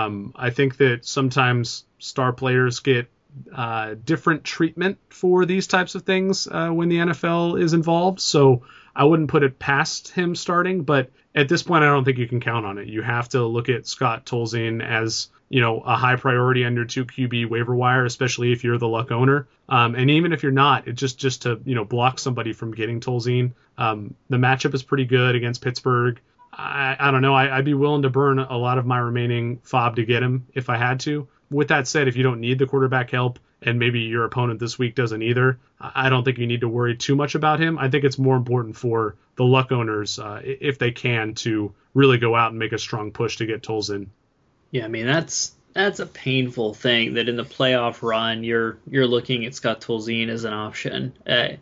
I think that sometimes star players get different treatment for these types of things when the NFL is involved. So I wouldn't put it past him starting, but at this point, I don't think you can count on it. You have to look at Scott Tolzien as, a high priority on your 2 QB waiver wire, especially if you're the Luck owner. And even if you're not, it just to, block somebody from getting Tolzien. The matchup is pretty good against Pittsburgh. I don't know. I'd be willing to burn a lot of my remaining FOB to get him if I had to. With that said, if you don't need the quarterback help, and maybe your opponent this week doesn't either, I don't think you need to worry too much about him. I think it's more important for the Luck owners, if they can, to really go out and make a strong push to get Tolzien. Yeah, I mean, that's a painful thing that in the playoff run, you're looking at Scott Tolzien as an option.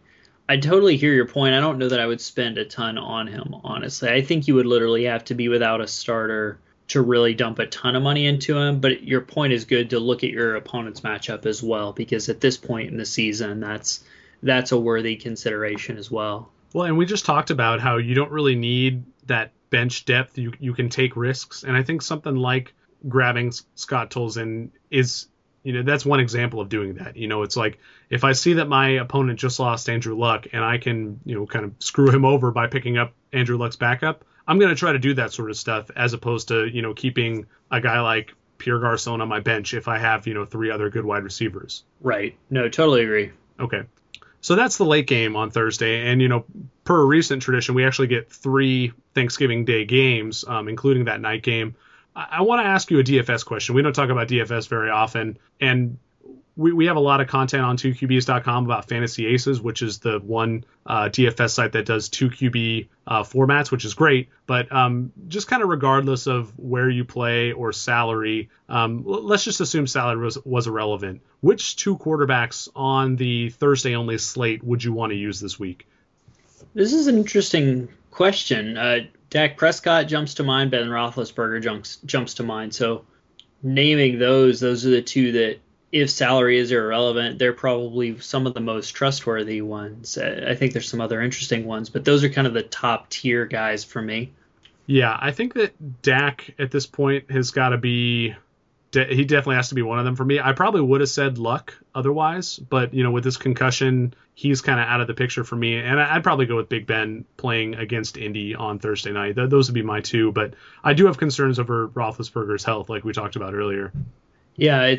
I totally hear your point. I don't know that I would spend a ton on him, honestly. I think you would literally have to be without a starter to really dump a ton of money into him. But your point is good to look at your opponent's matchup as well, because at this point in the season, that's a worthy consideration as well. Well, and we just talked about how you don't really need that bench depth. You can take risks. And I think something like grabbing Scott Tolzien is, that's one example of doing that. It's like, if I see that my opponent just lost Andrew Luck and I can, kind of screw him over by picking up Andrew Luck's backup, I'm going to try to do that sort of stuff as opposed to, keeping a guy like Pierre Garçon on my bench if I have, 3 other good wide receivers. Right. No, totally agree. Okay. So that's the late game on Thursday. And, per recent tradition, we actually get 3 Thanksgiving Day games, including that night game. I want to ask you a DFS question. We don't talk about DFS very often, and we have a lot of content on 2QBs.com about Fantasy Aces, which is the one DFS site that does 2QB formats, which is great. But just kind of regardless of where you play or salary, let's just assume salary was irrelevant. Which 2 quarterbacks on the Thursday-only slate would you want to use this week? This is an interesting question. Dak Prescott jumps to mind. Ben Roethlisberger jumps to mind. So naming those are the 2 that, if salary is irrelevant, they're probably some of the most trustworthy ones. I think there's some other interesting ones, but those are kind of the top tier guys for me. Yeah, I think that Dak at this point has got to be, he definitely has to be one of them for me. I probably would have said Luck otherwise, but, with this concussion, he's kind of out of the picture for me. And I'd probably go with Big Ben playing against Indy on Thursday night. Those would be my 2, but I do have concerns over Roethlisberger's health, like we talked about earlier. Yeah,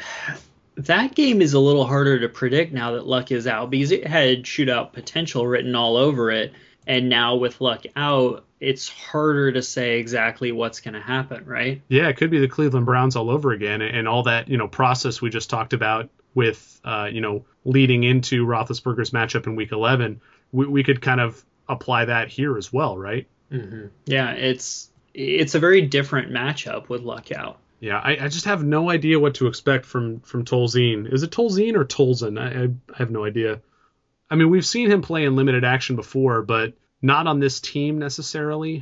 that game is a little harder to predict now that Luck is out, because it had shootout potential written all over it. And now with Luck out, it's harder to say exactly what's going to happen, right? Yeah, it could be the Cleveland Browns all over again, and all that, process we just talked about with, leading into Roethlisberger's matchup in Week 11. We could kind of apply that here as well, right? Mm-hmm. Yeah, it's a very different matchup with Luck out. Yeah, I just have no idea what to expect from Tolzien. Is it Tolzien or Tolzien? I have no idea. I mean, we've seen him play in limited action before, but not on this team necessarily.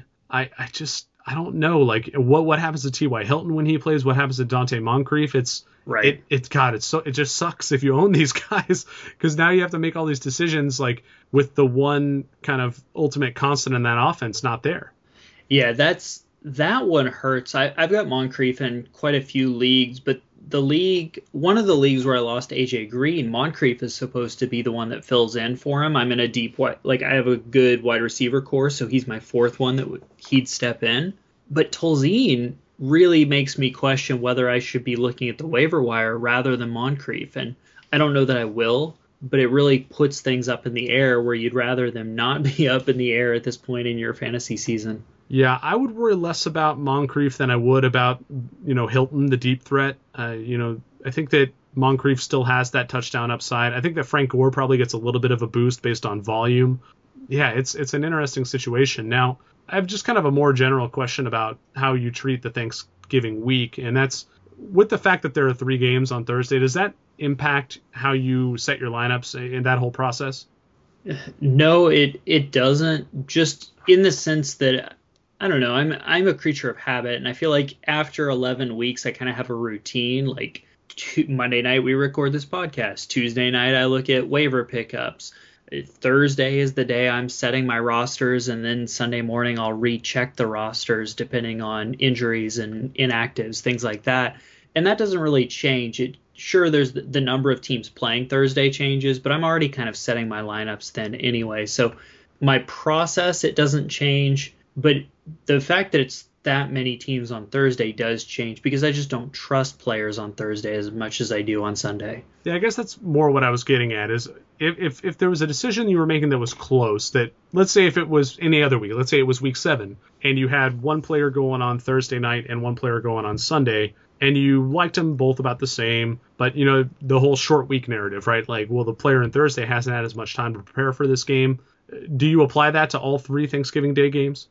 I don't know, like what happens to T.Y. Hilton when he plays, what happens to Dante Moncrief. Right. It just sucks if you own these guys, because now you have to make all these decisions, like with the one kind of ultimate constant in that offense not there. Yeah, that one hurts. I've got Moncrief in quite a few leagues, but one of the leagues where I lost AJ Green, Moncrief is supposed to be the one that fills in for him. I'm in a deep I have a good wide receiver core, so he's my fourth one that he'd step in. But Tolzien really makes me question whether I should be looking at the waiver wire rather than Moncrief, and I don't know that I will. But it really puts things up in the air where you'd rather them not be up in the air at this point in your fantasy season. Yeah, I would worry less about Moncrief than I would about, Hilton, the deep threat. I think that Moncrief still has that touchdown upside. I think that Frank Gore probably gets a little bit of a boost based on volume. Yeah, it's an interesting situation. Now, I have just kind of a more general question about how you treat the Thanksgiving week, and that's with the fact that there are 3 games on Thursday. Does that impact how you set your lineups in that whole process? No, it doesn't. Just in the sense that, I don't know, I'm a creature of habit, and I feel like after 11 weeks, I kind of have a routine. Like Monday night, we record this podcast. Tuesday night, I look at waiver pickups. Thursday is the day I'm setting my rosters, and then Sunday morning, I'll recheck the rosters depending on injuries and inactives, things like that. And that doesn't really change. Sure, there's the number of teams playing Thursday changes, but I'm already kind of setting my lineups then anyway. So my process, it doesn't change. But the fact that it's that many teams on Thursday does change, because I just don't trust players on Thursday as much as I do on Sunday. Yeah, I guess that's more what I was getting at, is if there was a decision you were making that was close, that let's say if it was any other week, let's say it was week 7, and you had one player going on Thursday night and one player going on Sunday, and you liked them both about the same, but, the whole short week narrative, right? Like, well, the player on Thursday hasn't had as much time to prepare for this game. Do you apply that to all 3 Thanksgiving Day games?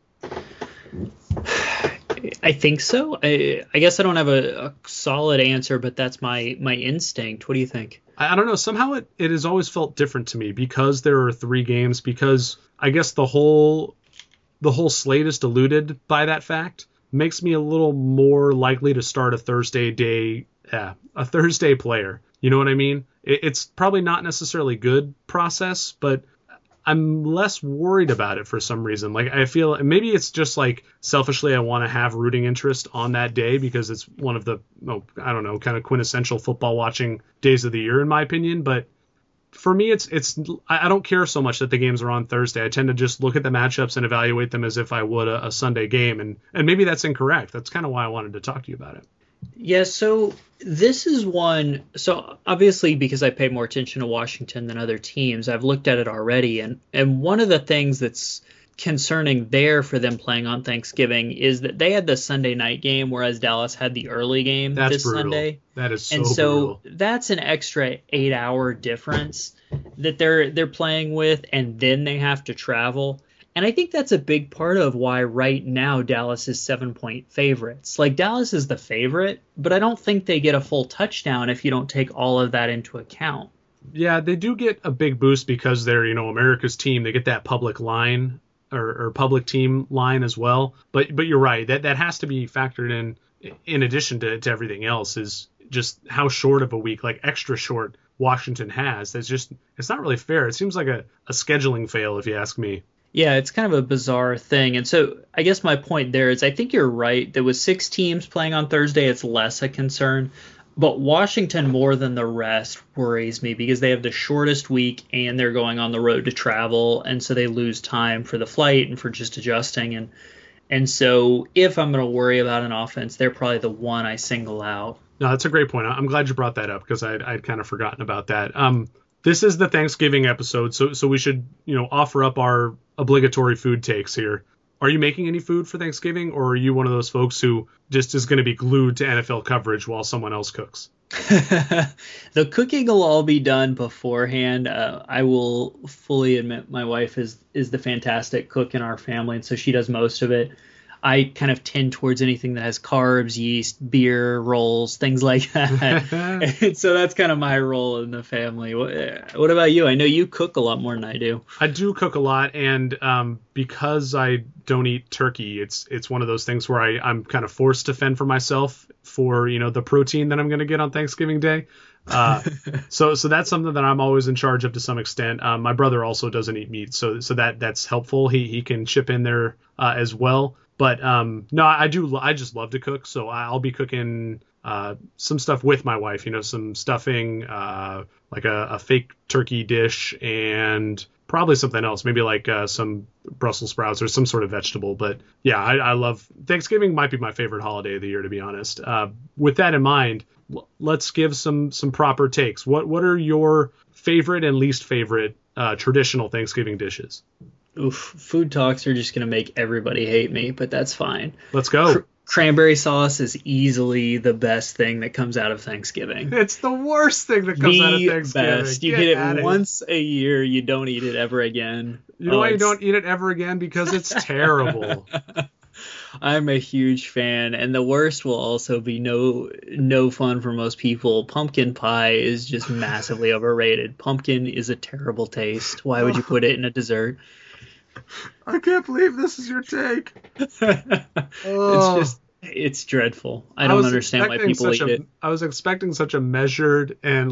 I think so. I guess I don't have a solid answer, but that's my instinct. What do you think? I don't know. Somehow it has always felt different to me, because there are 3 games, because I guess the whole slate is diluted by that fact. Makes me a little more likely to start a Thursday player. You know what I mean? It's probably not necessarily good process, but I'm less worried about it for some reason. Like, I feel maybe it's just like selfishly I want to have rooting interest on that day, because it's one of the, kind of quintessential football watching days of the year, in my opinion. But for me, I don't care so much that the games are on Thursday. I tend to just look at the matchups and evaluate them as if I would a Sunday game. And maybe that's incorrect. That's kind of why I wanted to talk to you about it. Yeah, so this is one. So obviously, because I pay more attention to Washington than other teams, I've looked at it already. And one of the things that's concerning there for them playing on Thanksgiving is that they had the Sunday night game, whereas Dallas had the early game this brutal. Sunday. That is so and so brutal. That's an extra 8-hour difference that they're playing with, and then they have to travel. And I think that's a big part of why right now Dallas is 7-point favorites. Like, Dallas is the favorite, but I don't think they get a full touchdown if you don't take all of that into account. Yeah, they do get a big boost because they're, America's team. They get that public line or public team line as well. But you're right. That has to be factored in addition to everything else, is just how short of a week, like extra short, Washington has. It's not really fair. It seems like a scheduling fail, if you ask me. Yeah, it's kind of a bizarre thing. And so I guess my point there is I think you're right that with 6 teams playing on Thursday, it's less a concern. But Washington, more than the rest, worries me because they have the shortest week and they're going on the road to travel. And so they lose time for the flight and for just adjusting. And so if I'm going to worry about an offense, they're probably the one I single out. No, that's a great point. I'm glad you brought that up because I'd kind of forgotten about that. This is the Thanksgiving episode, so we should, offer up our obligatory food takes here. Are you making any food for Thanksgiving, or are you one of those folks who just is going to be glued to NFL coverage while someone else cooks? The cooking will all be done beforehand. I will fully admit my wife is the fantastic cook in our family, and so she does most of it. I kind of tend towards anything that has carbs, yeast, beer, rolls, things like that. And so that's kind of my role in the family. What about you? I know you cook a lot more than I do. I do cook a lot, and because I don't eat turkey, it's one of those things where I'm kind of forced to fend for myself for, the protein that I'm going to get on Thanksgiving Day. So that's something that I'm always in charge of to some extent. My brother also doesn't eat meat, so that's helpful. He can chip in there as well. But no, I just love to cook, so I'll be cooking some stuff with my wife. Some stuffing, like a fake turkey dish, and probably something else, maybe like some Brussels sprouts or some sort of vegetable. But yeah, I love Thanksgiving. Might be my favorite holiday of the year, to be honest. With that in mind, let's give some proper takes. What are your favorite and least favorite traditional Thanksgiving dishes? Oof, food talks are just going to make everybody hate me, but that's fine. Let's go. Cranberry sauce is easily the best thing that comes out of Thanksgiving. It's the worst thing that comes out of Thanksgiving. Best. You get it once a year. You don't eat it ever again. You know why you don't eat it ever again? Because it's terrible. I'm a huge fan, and the worst will also be no fun for most people. Pumpkin pie is just massively overrated. Pumpkin is a terrible taste. Why would you put it in a dessert? I can't believe this is your take. It's dreadful. I don't understand why people eat it. I was expecting such a measured and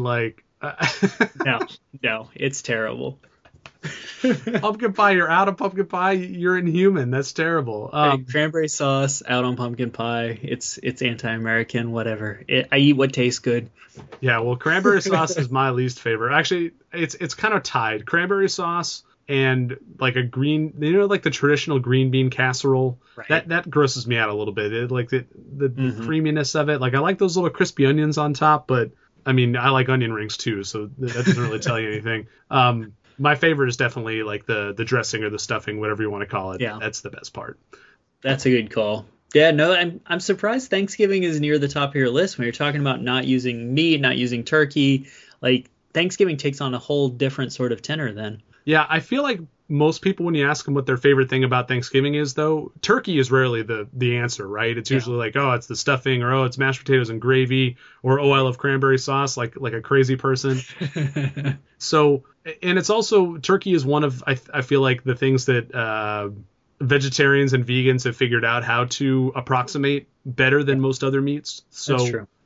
No, it's terrible. Pumpkin pie, you're out of pumpkin pie. You're inhuman. That's terrible. Cranberry sauce out on pumpkin pie. It's anti-American. Whatever. I eat what tastes good. Yeah, well, cranberry sauce is my least favorite. Actually, it's kind of tied. Cranberry sauce and like a green, like the traditional green bean casserole. Right. That grosses me out a little bit. The creaminess of it. Like, I like those little crispy onions on top, but I mean, I like onion rings too, so that doesn't really tell you anything. My favorite is definitely like the dressing or the stuffing, whatever you want to call it. Yeah. That's the best part. That's a good call. Yeah, no, I'm surprised Thanksgiving is near the top of your list when you're talking about not using meat, not using turkey. Like, Thanksgiving takes on a whole different sort of tenor then. Yeah, I feel like most people, when you ask them what their favorite thing about Thanksgiving is, though, turkey is rarely the answer, right? It's usually like, oh, it's the stuffing, or oh, it's mashed potatoes and gravy, or oh, I love cranberry sauce, like a crazy person. So, and it's also, turkey is one of, I feel like, the things that vegetarians and vegans have figured out how to approximate better than most other meats. So, that's true.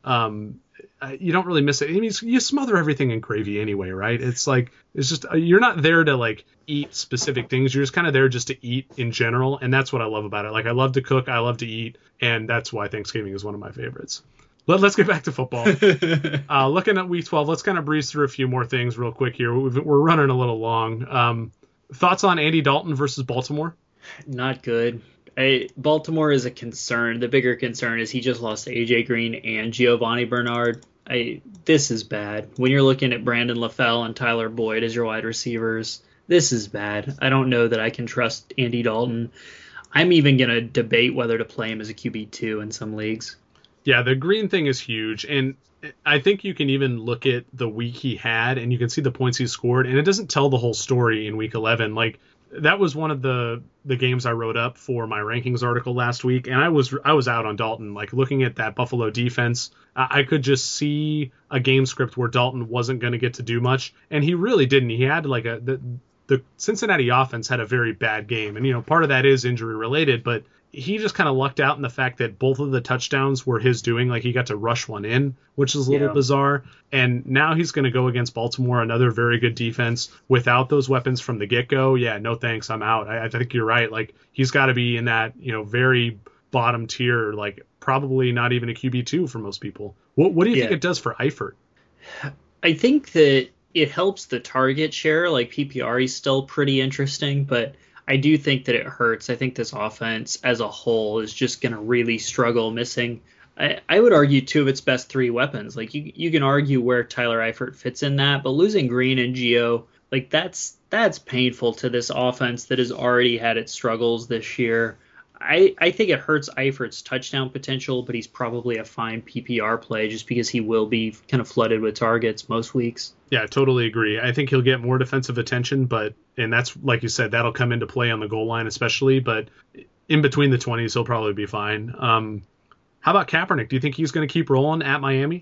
You don't really miss it. I mean, you smother everything in gravy anyway, right? It's like, it's just, you're not there to like eat specific things. You're just kind of there just to eat in general. And that's what I love about it. Like, I love to cook. I love to eat. And that's why Thanksgiving is one of my favorites. Let's get back to football. Looking at week 12, let's kind of breeze through a few more things real quick here. We're running a little long. Thoughts on Andy Dalton versus Baltimore? Not good. Baltimore is a concern. The bigger concern is he just lost to AJ Green and Giovanni Bernard. This is bad. When you're looking at Brandon LaFell and Tyler Boyd as your wide receivers, this is bad. I don't know that I can trust Andy Dalton. I'm even going to debate whether to play him as a QB2 in some leagues. Yeah, the Green thing is huge. And I think you can even look at the week he had and you can see the points he scored. And it doesn't tell the whole story in week 11. Like, that was one of the games I wrote up for my rankings article last week, and I was out on Dalton. Like, looking at that Buffalo defense, I could just see a game script where Dalton wasn't going to get to do much, and he really didn't. He had like the Cincinnati offense had a very bad game, and part of that is injury related, but he just kind of lucked out in the fact that both of the touchdowns were his doing. Like, he got to rush one in, which is a little bizarre. And now he's going to go against Baltimore, another very good defense, without those weapons from the get-go. Yeah, no thanks, I'm out. I think you're right. Like, he's got to be in that, very bottom tier, like probably not even a QB2 for most people. What do you think it does for Eifert? I think that it helps the target share. Like, PPR is still pretty interesting, but I do think that it hurts. I think this offense as a whole is just going to really struggle missing. I would argue two of its best three weapons. Like, you can argue where Tyler Eifert fits in that, but losing Green and Gio, like, that's painful to this offense that has already had its struggles this year. I think it hurts Eifert's touchdown potential, but he's probably a fine PPR play just because he will be kind of flooded with targets most weeks. Yeah, totally agree. I think he'll get more defensive attention, and that's, like you said, that'll come into play on the goal line especially. But in between the 20s, he'll probably be fine. How about Kaepernick? Do you think he's going to keep rolling at Miami?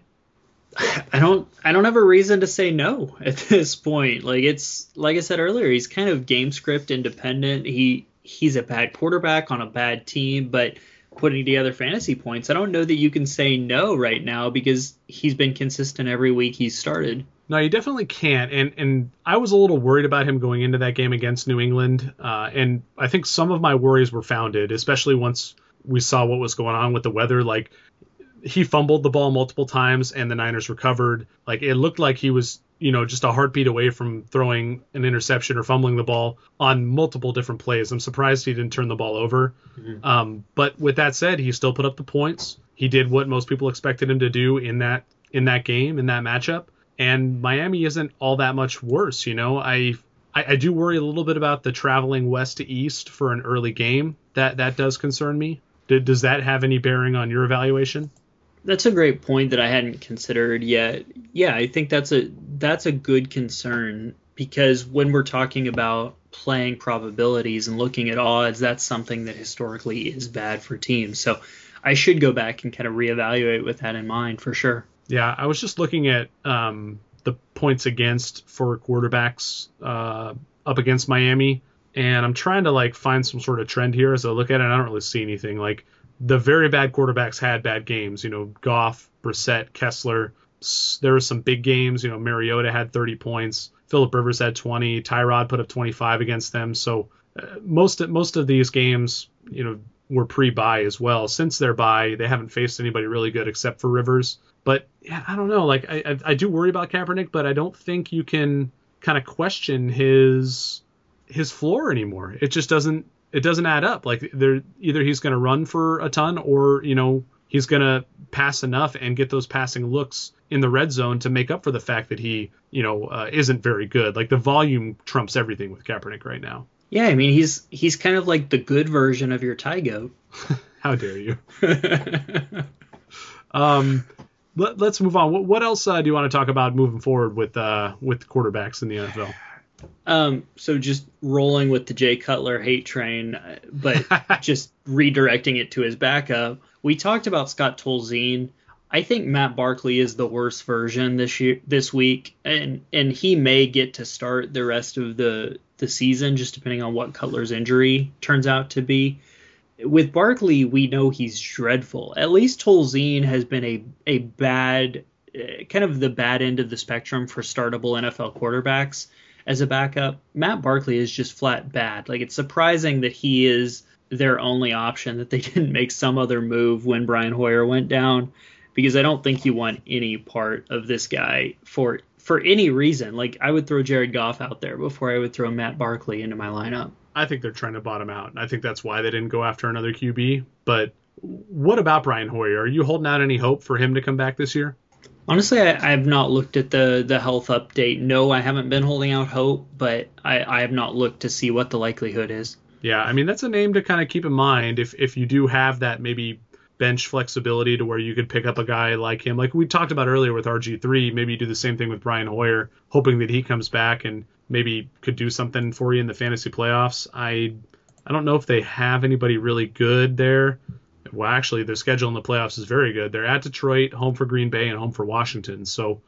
I don't have a reason to say no at this point. Like I said earlier, he's kind of game script independent. He's a bad quarterback on a bad team, but putting together fantasy points, I don't know that you can say no right now because he's been consistent every week he's started. No, you definitely can't. And I was a little worried about him going into that game against New England. And I think some of my worries were founded, especially once we saw what was going on with the weather. Like, he fumbled the ball multiple times and the Niners recovered. Like, it looked like he was, just a heartbeat away from throwing an interception or fumbling the ball on multiple different plays. I'm surprised he didn't turn the ball over. Mm-hmm. But with that said, he still put up the points. He did what most people expected him to do in that game, in that matchup. And Miami isn't all that much worse. I do worry a little bit about the traveling west to east for an early game. That does concern me. Does that have any bearing on your evaluation? That's a great point that I hadn't considered yet. Yeah, I think that's a good concern because when we're talking about playing probabilities and looking at odds, that's something that historically is bad for teams. So I should go back and kind of reevaluate with that in mind for sure. Yeah, I was just looking at the points against for quarterbacks up against Miami, and I'm trying to find some sort of trend here as I look at it. I don't really see anything. The very bad quarterbacks had bad games. Goff, Brissett, Kessler. There were some big games. Mariota had 30 points. Phillip Rivers had 20. Tyrod put up 25 against them. So most of these games, were pre-bye as well. Since their bye, they haven't faced anybody really good except for Rivers. But yeah, I don't know. I do worry about Kaepernick, but I don't think you can kind of question his floor anymore. It just doesn't add up. Either he's going to run for a ton or, he's going to pass enough and get those passing looks in the red zone to make up for the fact that he, isn't very good. The volume trumps everything with Kaepernick right now. Yeah, I mean, he's kind of like the good version of your Ty Goat. How dare you? Let's move on. What else do you want to talk about moving forward with quarterbacks in the NFL? So just rolling with the Jay Cutler hate train, but just redirecting it to his backup. We talked about Scott Tolzien. I think Matt Barkley is the worst version this week, and he may get to start the rest of the season, just depending on what Cutler's injury turns out to be. With Barkley, we know he's dreadful. At least Tolzien has been a bad, kind of the bad end of the spectrum for startable NFL quarterbacks as a backup. Matt Barkley is just flat bad. It's surprising that he is their only option, that they didn't make some other move when Brian Hoyer went down, because I don't think you want any part of this guy for any reason. I would throw Jared Goff out there before I would throw Matt Barkley into my lineup. I think they're trying to bottom out. I think that's why they didn't go after another QB. But what about Brian Hoyer? Are you holding out any hope for him to come back this year? Honestly, I have not looked at the health update. No, I haven't been holding out hope, but I have not looked to see what the likelihood is. Yeah, I mean, that's a name to kind of keep in mind if you do have that maybe bench flexibility to where you could pick up a guy like him. Like we talked about earlier with RG3, maybe you do the same thing with Brian Hoyer, hoping that he comes back and maybe could do something for you in the fantasy playoffs. I don't know if they have anybody really good there. Well, actually, their schedule in the playoffs is very good. They're at Detroit, home for Green Bay, and home for Washington. So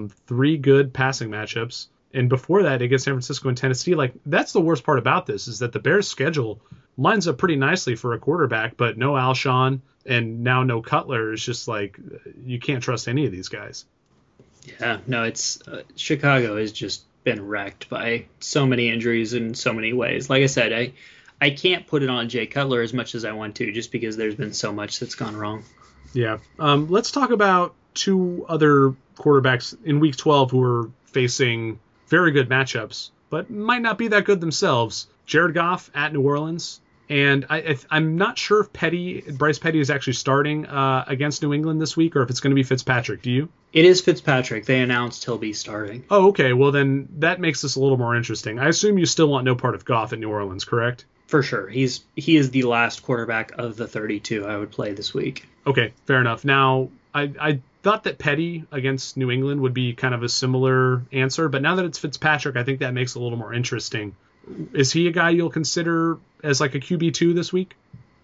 3 good passing matchups. And before that, against San Francisco and Tennessee, that's the worst part about this, is that the Bears' schedule lines up pretty nicely for a quarterback, but no Alshon and now no Cutler. Is just you can't trust any of these guys. Yeah, no, it's Chicago has just been wrecked by so many injuries in so many ways. Like I said, I can't put it on Jay Cutler as much as I want to, just because there's been so much that's gone wrong. Yeah. Let's talk about 2 other quarterbacks in Week 12 who are facing very good matchups, but might not be that good themselves. Jared Goff at New Orleans. And I'm not sure if Bryce Petty is actually starting against New England this week, or if it's going to be Fitzpatrick. Do you? It is Fitzpatrick. They announced he'll be starting. Oh, okay. Well, then that makes this a little more interesting. I assume you still want no part of Goff at New Orleans, correct? For sure. He is the last quarterback of the 32 I would play this week. Okay, fair enough. Now, I thought that Petty against New England would be kind of a similar answer, but now that it's Fitzpatrick, I think that makes it a little more interesting. Is he a guy you'll consider as a QB2 this week?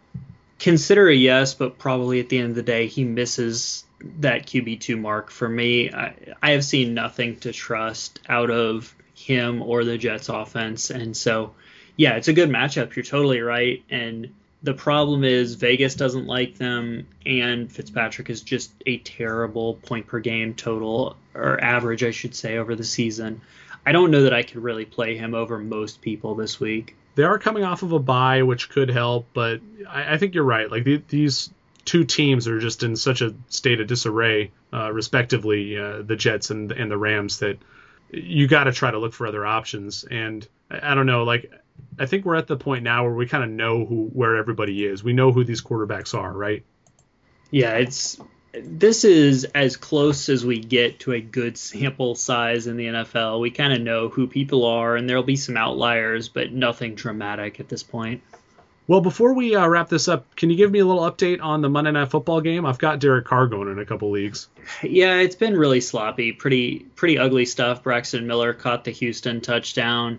Consider a yes, but probably at the end of the day, he misses that QB2 mark. For me, I have seen nothing to trust out of him or the Jets offense. And so, yeah, it's a good matchup. You're totally right. And the problem is Vegas doesn't like them, and Fitzpatrick is just a terrible point per game total, or average, I should say, over the season. I don't know that I could really play him over most people this week. They are coming off of a bye, which could help, but I think you're right. Like these two teams are just in such a state of disarray, respectively, the Jets and the Rams, that you got to try to look for other options. And I don't know, like I think we're at the point now where we kind of know where everybody is. We know who these quarterbacks are, right? Yeah, this is as close as we get to a good sample size in the NFL. We kind of know who people are, and there'll be some outliers, but nothing dramatic at this point. Well, before we wrap this up, can you give me a little update on the Monday Night Football game? I've got Derek Carr going in a couple leagues. Yeah, it's been really sloppy, pretty ugly stuff. Braxton Miller caught the Houston touchdown.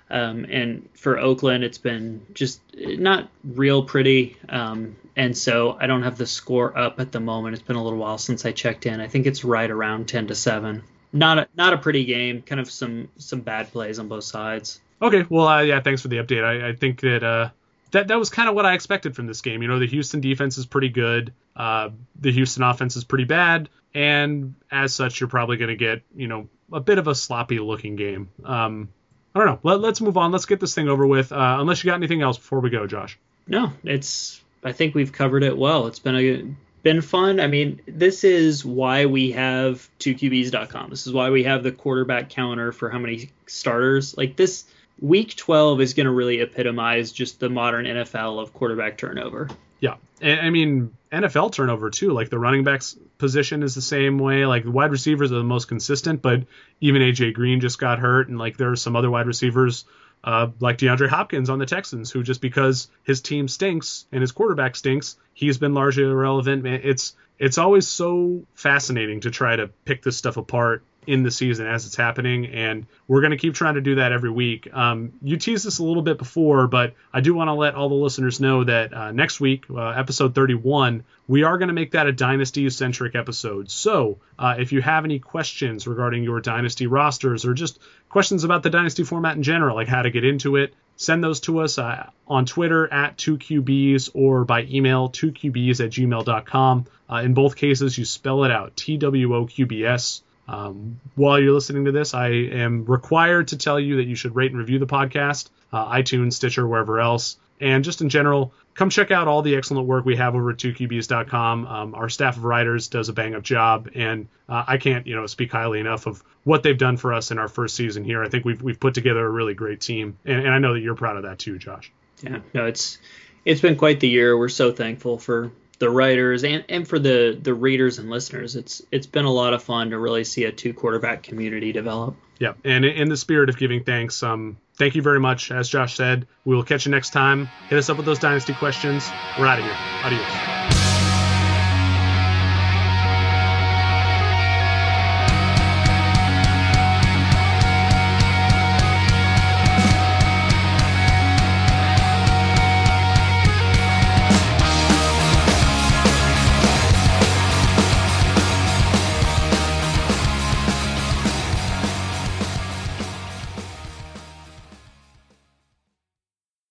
And for Oakland, it's been just not real pretty. And so I don't have the score up at the moment. It's been a little while since I checked in. I think it's right around 10-7. Not a pretty game. Kind of some bad plays on both sides. Okay, well, yeah, thanks for the update. I think that that was kind of what I expected from this game. You know, the Houston defense is pretty good. The Houston offense is pretty bad. And as such, you're probably going to get, you know, a bit of a sloppy looking game. I don't know. Let's move on. Let's get this thing over with. Unless you got anything else before we go, Josh. No, I think we've covered it well. It's been fun. I mean, this is why we have 2QBs.com. This is why we have the quarterback counter for how many starters. Like this week 12 is going to really epitomize just the modern NFL of quarterback turnover. Yeah. And I mean, NFL turnover too. Like the running backs position is the same way. Like the wide receivers are the most consistent, but even AJ Green just got hurt. And like there are some other wide receivers like DeAndre Hopkins on the Texans, who just because his team stinks and his quarterback stinks, he's been largely irrelevant. It's always so fascinating to try to pick this stuff apart in the season as it's happening, and we're going to keep trying to do that every week. You teased this a little bit before, but I do want to let all the listeners know that next week, episode 31, we are going to make that a Dynasty-centric episode. So if you have any questions regarding your Dynasty rosters or just questions about the Dynasty format in general, like how to get into it, send those to us on Twitter at 2QBs or by email 2QBs@gmail.com. In both cases, you spell it out, TWOQBS. While you're listening to this, I am required to tell you that you should rate and review the podcast, iTunes, Stitcher, wherever else. And just in general, come check out all the excellent work we have over at 2QBs.com. Our staff of writers does a bang-up job, and I can't, speak highly enough of what they've done for us in our first season here. I think we've put together a really great team, and I know that you're proud of that too, Josh. Yeah, no, it's been quite the year. We're so thankful for the writers and for the readers and listeners. It's been a lot of fun to really see a 2-quarterback community develop. Yeah, and in the spirit of giving thanks, thank you very much. As Josh said, we will catch you next time. Hit us up with those Dynasty questions. We're out of here. Adios.